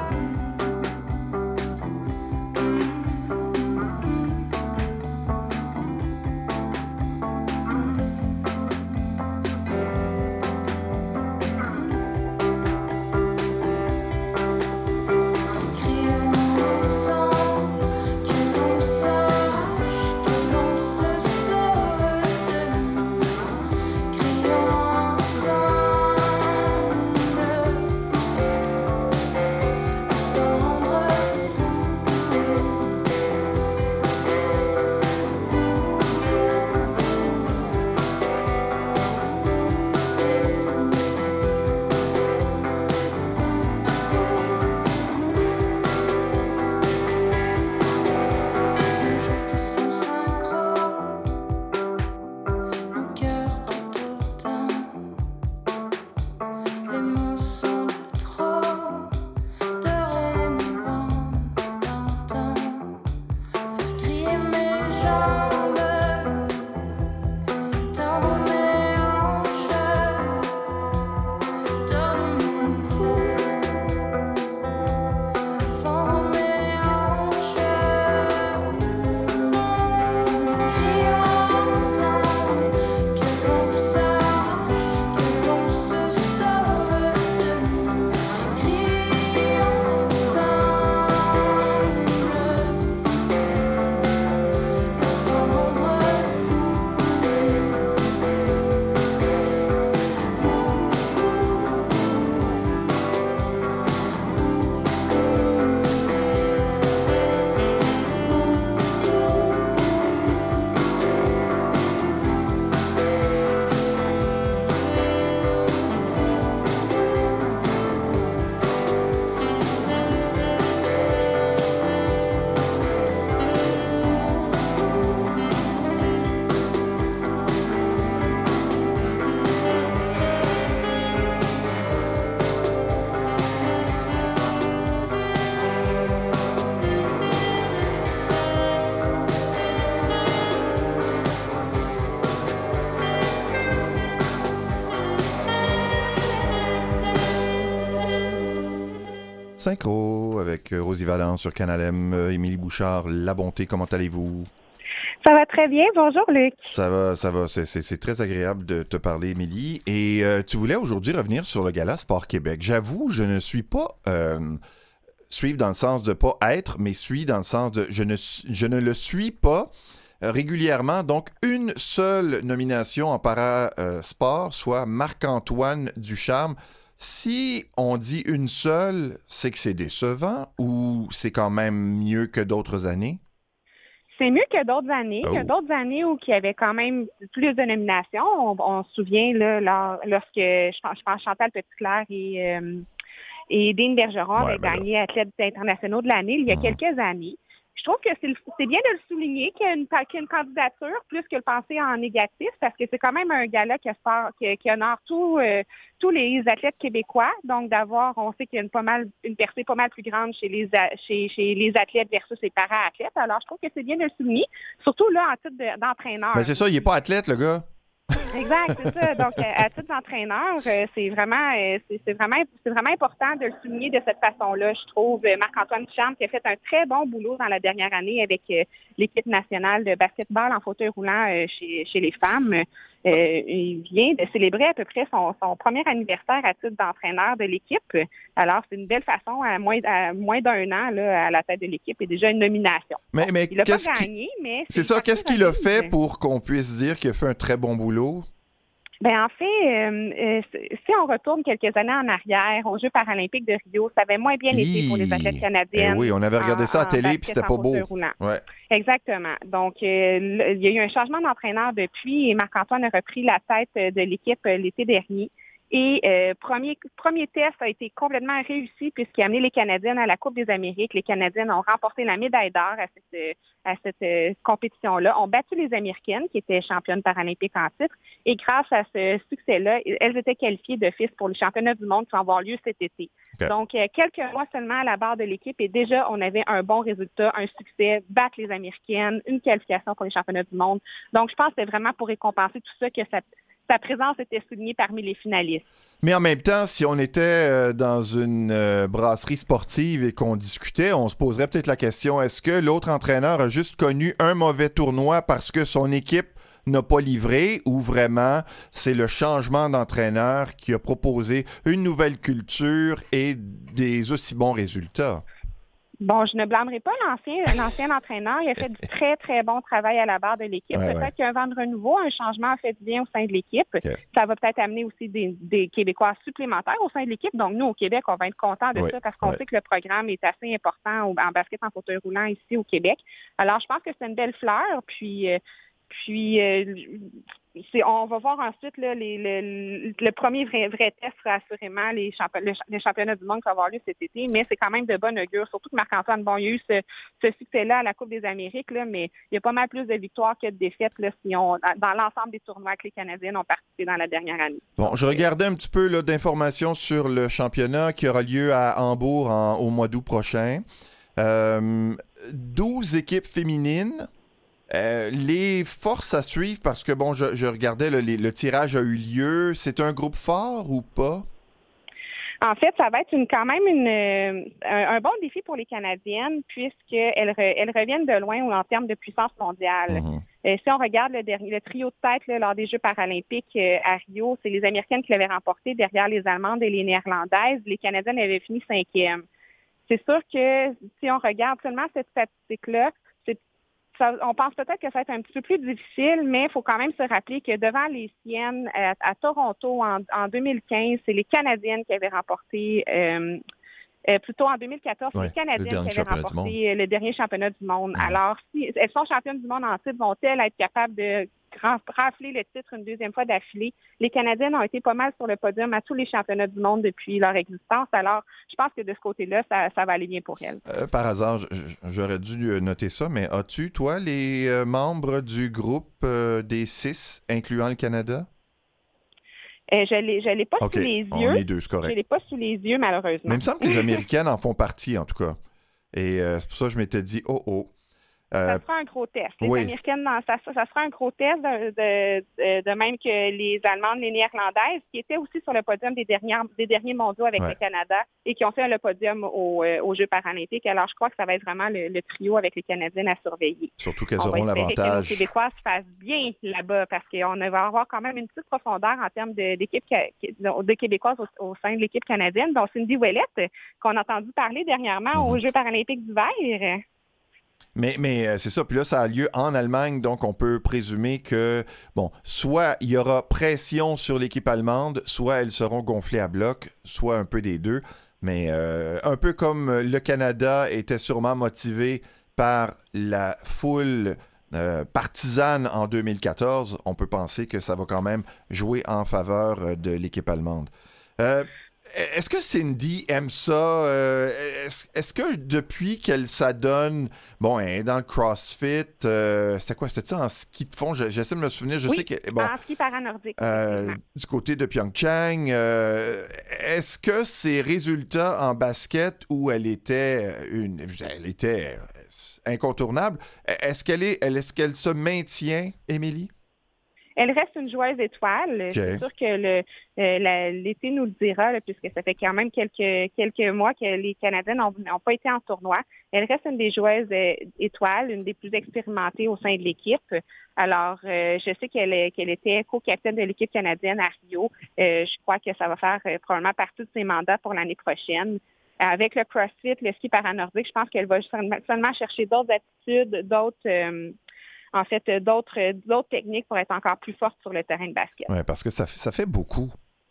Synchro avec euh, Rosie Valence sur Canal M, euh, Émilie Bouchard, La Bonté, comment allez-vous? Ça va très bien. Bonjour, Luc. Ça va, ça va. C'est, c'est, c'est très agréable de te parler, Émilie. Et euh, tu voulais aujourd'hui revenir sur le Gala Sport Québec. J'avoue, je ne suis pas... Euh, suivre dans le sens de pas être, mais suis dans le sens de... Je ne, je ne le suis pas euh, régulièrement. Donc, une seule nomination en para-sport, soit Marc-Antoine Ducharme. Si on dit une seule, c'est que c'est décevant ou c'est quand même mieux que d'autres années? C'est mieux que d'autres années. Oh. Il y a d'autres années où il y avait quand même plus de nominations. On, on se souvient là, lors- lorsque je pense, je pense Chantal Petitclerc et, euh, et Dean Bergeron Ouais, avaient ben là. gagné athlètes internationaux de l'année il y a Mhm. quelques années. Je trouve que c'est, le- c'est bien de le souligner qu'il y a une, qu'il y a une candidature plus que le penser en négatif parce que c'est quand même un gala qui, sort- qui, qui honore tout, euh, tous les athlètes québécois. Donc d'avoir, on sait qu'il y a une, pas mal, une percée pas mal plus grande chez les, a- chez, chez les athlètes versus les para-athlètes. Alors je trouve que c'est bien de le souligner, surtout là en titre de- d'entraîneur. Ben c'est ça, il n'est pas athlète, le gars. Exact, c'est ça. Donc, à, à titre d'entraîneur, euh, c'est vraiment, euh, c'est, c'est vraiment, c'est vraiment important de le souligner de cette façon-là. Je trouve euh, Marc-Antoine Ducharme qui a fait un très bon boulot dans la dernière année avec euh, l'équipe nationale de basketball en fauteuil roulant euh, chez, chez les femmes. Euh, il vient de célébrer à peu près son, son premier anniversaire à titre d'entraîneur de l'équipe. Alors, c'est une belle façon, à moins, à moins d'un an là, à la tête de l'équipe, et déjà une nomination. Mais, mais Il n'a pas qu'est-ce qui- gagné, mais... C'est ça, une qu'est-ce qu'il a surprise. fait pour qu'on puisse dire qu'il a fait un très bon boulot? Ben en fait, euh, euh, si on retourne quelques années en arrière, aux Jeux paralympiques de Rio, ça avait moins bien été pour les athlètes canadiennes. Eh oui, on avait regardé en- ça à en télé, basket puis c'était en pas beau. fauteuil roulant. Ouais. Exactement. Donc, euh, le- il y a eu un changement d'entraîneur depuis et Marc-Antoine a repris la tête euh, de l'équipe euh, l'été dernier. Et euh, premier, premier test a été complètement réussi puisqu'il a amené les Canadiennes à la Coupe des Amériques. Les Canadiennes ont remporté la médaille d'or à cette, euh, à cette euh, compétition-là, ont battu les Américaines qui étaient championnes paralympiques en titre. Et grâce à ce succès-là, elles étaient qualifiées d'office pour les championnats du monde qui vont avoir lieu cet été. OK. Donc, euh, quelques mois seulement à la barre de l'équipe et déjà, on avait un bon résultat, un succès, battre les Américaines, une qualification pour les championnats du monde. Donc, je pense que c'est vraiment pour récompenser tout ça que ça sa présence était soulignée parmi les finalistes. Mais en même temps, si on était euh, dans une euh, brasserie sportive et qu'on discutait, on se poserait peut-être la question, est-ce que l'autre entraîneur a juste connu un mauvais tournoi parce que son équipe n'a pas livré ou vraiment c'est le changement d'entraîneur qui a proposé une nouvelle culture et des aussi bons résultats? Bon, je ne blâmerai pas l'ancien, l'ancien entraîneur. Il a fait du très, très bon travail à la barre de l'équipe. Ouais, peut-être ouais. qu'il y a un vent de renouveau, un changement a fait du bien au sein de l'équipe. OK. Ça va peut-être amener aussi des, des Québécois supplémentaires au sein de l'équipe. Donc, nous, au Québec, on va être contents de Ouais, ça parce qu'on ouais. sait que le programme est assez important au- en basket en fauteuil roulant ici au Québec. Alors, je pense que c'est une belle fleur. Puis, euh, puis euh, c'est, on va voir ensuite là, les, le, le premier vrai, vrai test sera assurément les, champion- le- les championnats du monde qui vont avoir lieu cet été, mais c'est quand même de bonne augure, surtout que Marc-Antoine, bon, il y a eu ce, ce succès-là à la Coupe des Amériques, là, mais il y a pas mal plus de victoires que de défaites là, si on, dans l'ensemble des tournois que les Canadiennes ont participé dans la dernière année. Bon, je regardais un petit peu là, d'informations sur le championnat qui aura lieu à Hambourg en- au mois d'août prochain. Euh, douze équipes féminines. Euh, les forces à suivre, parce que bon, je, je regardais, là, les- le tirage a eu lieu. C'est un groupe fort ou pas? En fait, ça va être une, quand même une, euh, un, un bon défi pour les Canadiennes puisqu'elles re- elles reviennent de loin en termes de puissance mondiale. Mhm. Euh, si on regarde le, dernier, le trio de tête là, lors des Jeux paralympiques euh, à Rio, c'est les Américaines qui l'avaient remporté derrière les Allemandes et les Néerlandaises. Les Canadiennes avaient fini cinquième. C'est sûr que si on regarde seulement cette statistique-là, c'est, ça, on pense peut-être que ça va être un petit peu plus difficile, mais il faut quand même se rappeler que devant les siennes à, à Toronto en, en deux mille quinze, c'est les Canadiennes qui avaient remporté... Euh, Euh, plutôt en deux mille quatorze, Ouais, les Canadiennes le dernier qui avaient championnat du remporté euh, le dernier championnat du monde. Mhm. Alors, si elles sont championnes du monde en titre, vont-elles être capables de ran- rafler le titre une deuxième fois d'affilée? Les Canadiennes ont été pas mal sur le podium à tous les championnats du monde depuis leur existence. Alors, je pense que de ce côté-là, ça, ça va aller bien pour elles. Euh, par hasard, j- j- j'aurais dû euh, noter ça, mais as-tu, toi, les euh, membres du groupe euh, des six, incluant le Canada? Euh, je l'ai, je l'ai pas OK, sous les on yeux. est deux, c'est correct. Je l'ai pas sous les yeux, malheureusement. Mais il me semble que les Américaines en font partie, en tout cas. Et euh, c'est pour ça que je m'étais dit, oh oh. Euh, Ça sera un gros test. Les oui. Américaines, dans, ça, ça sera un gros test de, de, de, de même que les Allemandes, les Néerlandaises, qui étaient aussi sur le podium des, dernières, des derniers mondiaux avec Ouais. le Canada et qui ont fait le podium au, euh, aux Jeux paralympiques. Alors, je crois que ça va être vraiment le, le trio avec les Canadiennes à surveiller. Surtout qu'elles On va auront espérer que nos l'avantage. Québécoises fassent bien là-bas parce qu'on va avoir quand même une petite profondeur en termes de, d'équipe ca- de Québécoises au, au sein de l'équipe canadienne, dont Cindy Ouellette, qu'on a entendu parler dernièrement Mm-hmm. aux Jeux paralympiques d'hiver. Mais, mais euh, c'est ça. Puis là, ça a lieu en Allemagne, donc on peut présumer que, bon, soit il y aura pression sur l'équipe allemande, soit elles seront gonflées à bloc, soit un peu des deux. Mais euh, un peu comme le Canada était sûrement motivé par la foule euh, partisane en deux mille quatorze, on peut penser que ça va quand même jouer en faveur de l'équipe allemande. Euh, Est-ce que Cindy aime ça? Euh, est-ce, est-ce que depuis qu'elle s'adonne, bon, elle est dans le CrossFit, euh, c'était quoi? C'était ça en ski de fond? Je- j'essaie de me souvenir. Je oui, sais que, bon, en ski paranordique. euh, du côté de Pyeongchang, euh, est-ce que ses résultats en basket où elle était une, elle était incontournable, est-ce qu'elle est, elle- est-ce qu'elle se maintient, Émilie? Elle reste une joueuse étoile. Okay. C'est sûr que le, euh, la- l'été nous le dira, là, puisque ça fait quand même quelques, quelques mois que les Canadiennes n'ont pas été en tournoi. Elle reste une des joueuses euh, étoiles, une des plus expérimentées au sein de l'équipe. Alors, euh, je sais qu'elle, est- qu'elle était co-capitaine de l'équipe canadienne à Rio. Euh, je crois que ça va faire euh, probablement partie de ses mandats pour l'année prochaine. Avec le CrossFit, le ski paranordique, je pense qu'elle va seulement, seulement chercher d'autres aptitudes, d'autres... Euh, en fait, d'autres, d'autres techniques pour être encore plus forte sur le terrain de basket. Oui, parce que ça, fait- ça fait beaucoup.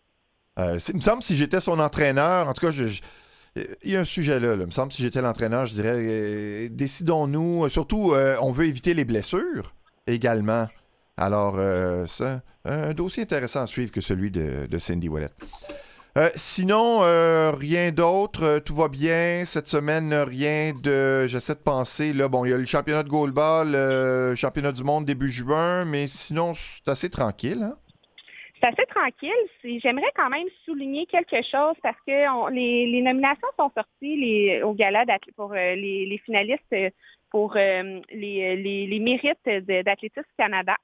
Euh, c'est- il me semble que si j'étais son entraîneur, en tout cas, je, je- il y a un sujet là, là. Il me semble que si j'étais l'entraîneur, je dirais, euh, décidons-nous. Surtout, euh, on veut éviter les blessures également. Alors, euh, ça, un dossier intéressant à suivre que celui de, de Cindy Ouellette. Euh, sinon, euh, rien d'autre. Euh, tout va bien. Cette semaine, rien de... J'essaie de penser. Là, bon, il y a le championnat de goalball, le championnat du monde début juin, mais sinon, c'est assez tranquille. Hein? C'est assez tranquille. C'est- J'aimerais quand même souligner quelque chose parce que on- les, les nominations sont sorties les, au gala d'athlé- pour euh, les, les finalistes euh, pour euh, les, les, les mérites de- d'Athlétisme Canada.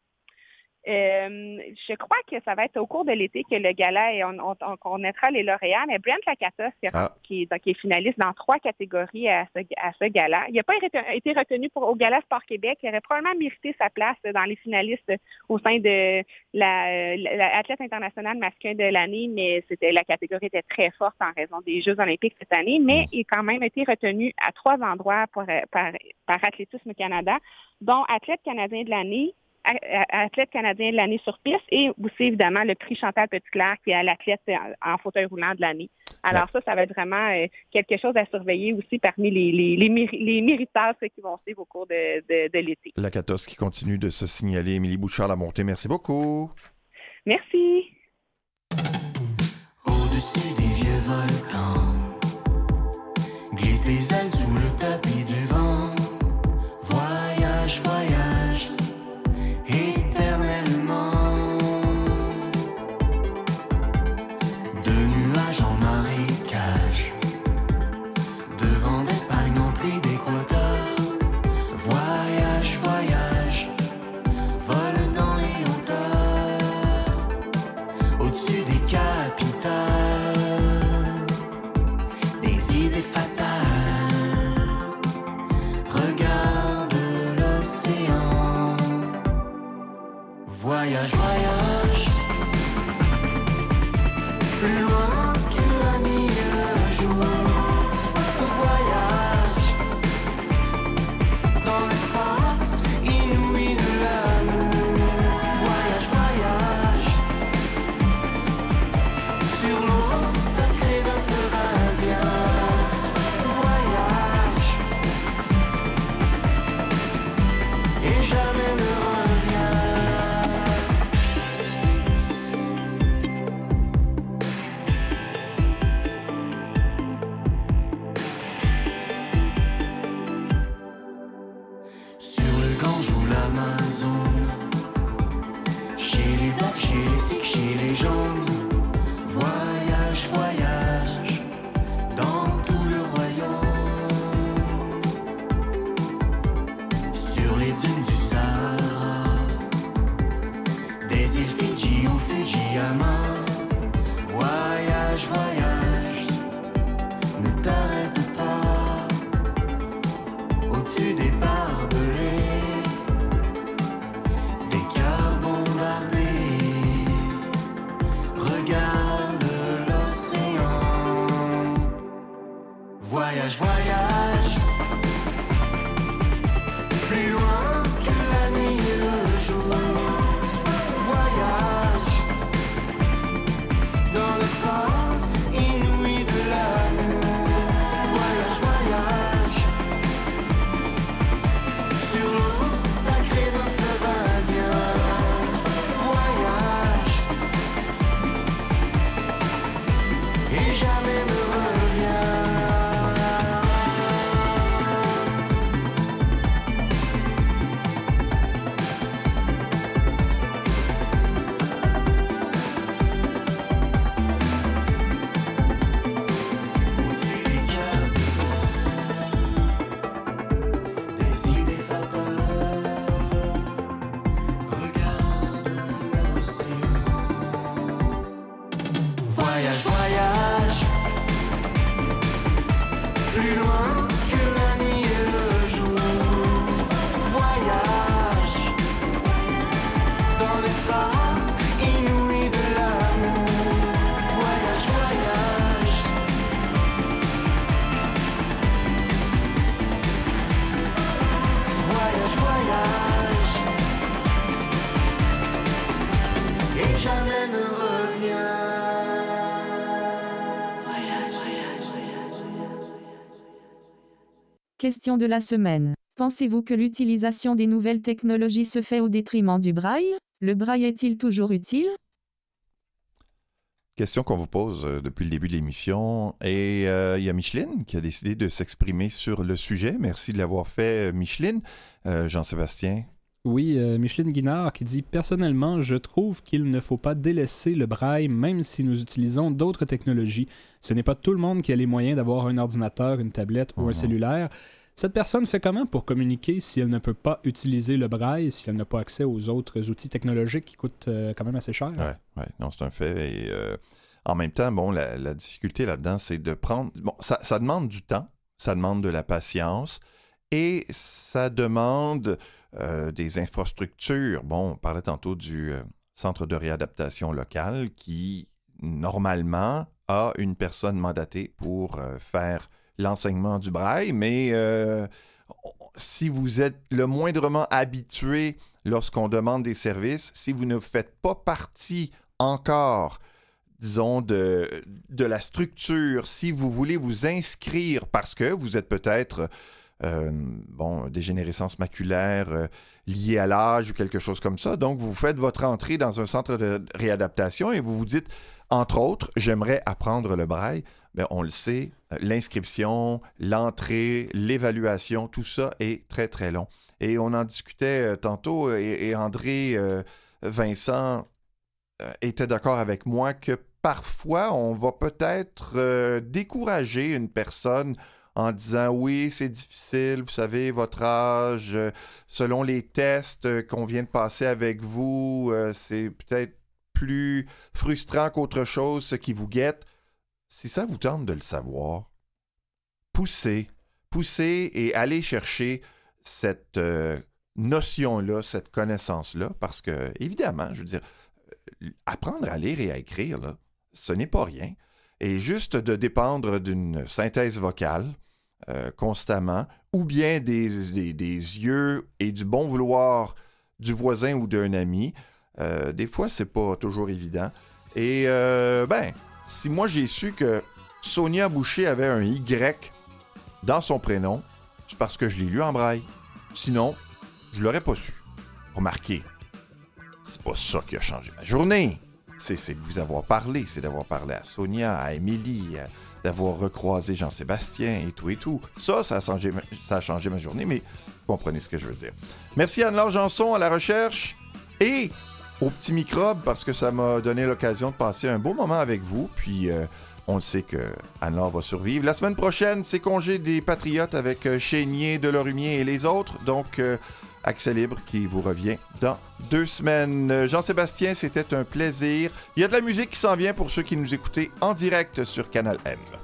Euh, je crois que ça va être au cours de l'été que le gala et on, on, on connaîtra les lauréats. Mais Brent Lakatos, qui, Ah. qui, est, qui est finaliste dans trois catégories à ce, à ce gala, il n'a pas été- été retenu pour, au Gala Sport Québec. Il aurait probablement mérité sa place dans les finalistes au sein de la, la, la athlète internationale masculin de l'année, mais c'était la catégorie était très forte en raison des Jeux olympiques cette année. Mais il a quand même été retenu à trois endroits pour, par, par Athlétisme Canada, dont athlète canadien de l'année, athlète canadien de l'année sur piste et aussi évidemment le prix Chantal Petitclerc qui est l'athlète en fauteuil roulant de l'année. Alors ça, ça va être vraiment euh, quelque chose à surveiller aussi parmi les, les, les, méri- les mériteurs qui vont suivre au cours de, de, de l'été. Lakatos qui continue de se signaler. Émilie Bouchard, la montée. Merci beaucoup. Merci. Au-dessus des vieux volcans, glisse des ailes sous le tapis du vent. Voyage, voyage, éternellement. De nuages en marécage, de vent d'Espagne en pluie d'Équateur. Voyage, voyage, vole dans les hauteurs, au-dessus des capitales. Voyage, voyage, plus loin que la nuit et le jour. Voyage dans l'espace inouï de l'amour. Voyage, voyage sur l'eau sacrée d'un fleuve indien. Voyage et jamais ne reviens. Voyage, voyage, plus loin que la nuit et le jour. Voyage dans l'espace inouï de l'amour. Voyage, voyage, voyage, voyage, et jamais ne reviens. Question de la semaine. Pensez-vous que l'utilisation des nouvelles technologies se fait au détriment du braille? Le braille est-il toujours utile? Question qu'on vous pose euh, depuis le début de l'émission. Et euh, il y a Micheline qui a décidé de s'exprimer sur le sujet. Merci de l'avoir fait, Micheline. Euh, Jean-Sébastien? Oui, euh, Micheline Guinard qui dit « Personnellement, je trouve qu'il ne faut pas délaisser le braille même si nous utilisons d'autres technologies. Ce n'est pas tout le monde qui a les moyens d'avoir un ordinateur, une tablette ou mmh. un cellulaire. Cette personne fait comment pour communiquer si elle ne peut pas utiliser le braille, si elle n'a pas accès aux autres outils technologiques qui coûtent euh, quand même assez cher? » Oui, ouais, non, c'est un fait. Et euh, en même temps, bon, la, la difficulté là-dedans, c'est de prendre... Bon, ça, ça demande du temps, ça demande de la patience et ça demande... Euh, des infrastructures. Bon, on parlait tantôt du euh, centre de réadaptation locale qui, normalement, a une personne mandatée pour euh, faire l'enseignement du braille, mais euh, si vous êtes le moindrement habitué lorsqu'on demande des services, si vous ne faites pas partie encore, disons, de, de la structure, si vous voulez vous inscrire parce que vous êtes peut-être... Euh, bon, dégénérescence maculaire euh, liée à l'âge ou quelque chose comme ça. Donc, vous faites votre entrée dans un centre de réadaptation et vous vous dites, entre autres, j'aimerais apprendre le braille. Bien, on le sait, l'inscription, l'entrée, l'évaluation, tout ça est très, très long. Et on en discutait euh, tantôt et, et André euh, Vincent euh, était d'accord avec moi que parfois, on va peut-être euh, décourager une personne en disant « Oui, c'est difficile, vous savez, votre âge, euh, selon les tests euh, qu'on vient de passer avec vous, euh, c'est peut-être plus frustrant qu'autre chose, ce qui vous guette. » Si ça vous tente de le savoir, poussez, poussez et allez chercher cette euh, notion-là, cette connaissance-là, parce que, évidemment, je veux dire, euh, apprendre à lire et à écrire, là, ce n'est pas rien. Et juste de dépendre d'une synthèse vocale euh, constamment, ou bien des, des, des yeux et du bon vouloir du voisin ou d'un ami, euh, des fois, c'est pas toujours évident. Et, euh, ben, si moi j'ai su que Sonia Boucher avait un Y dans son prénom, c'est parce que je l'ai lu en braille. Sinon, je l'aurais pas su. Remarquez, c'est pas ça qui a changé ma journée. C'est, c'est de vous avoir parlé, c'est d'avoir parlé à Sonia, à Émilie, à, d'avoir recroisé Jean-Sébastien et tout et tout. Ça, ça a changé, ça a changé ma journée, mais vous comprenez ce que je veux dire. Merci à Anne-Laure Janson à la recherche et au petit microbe parce que ça m'a donné l'occasion de passer un beau moment avec vous. Puis, euh, on le sait que Anne-Laure va survivre. La semaine prochaine, c'est congé des Patriotes avec euh, Chénier, Delorumier et les autres. Donc, euh, Accès libre qui vous revient dans deux semaines. Jean-Sébastien, c'était un plaisir. Il y a de la musique qui s'en vient pour ceux qui nous écoutaient en direct sur Canal M.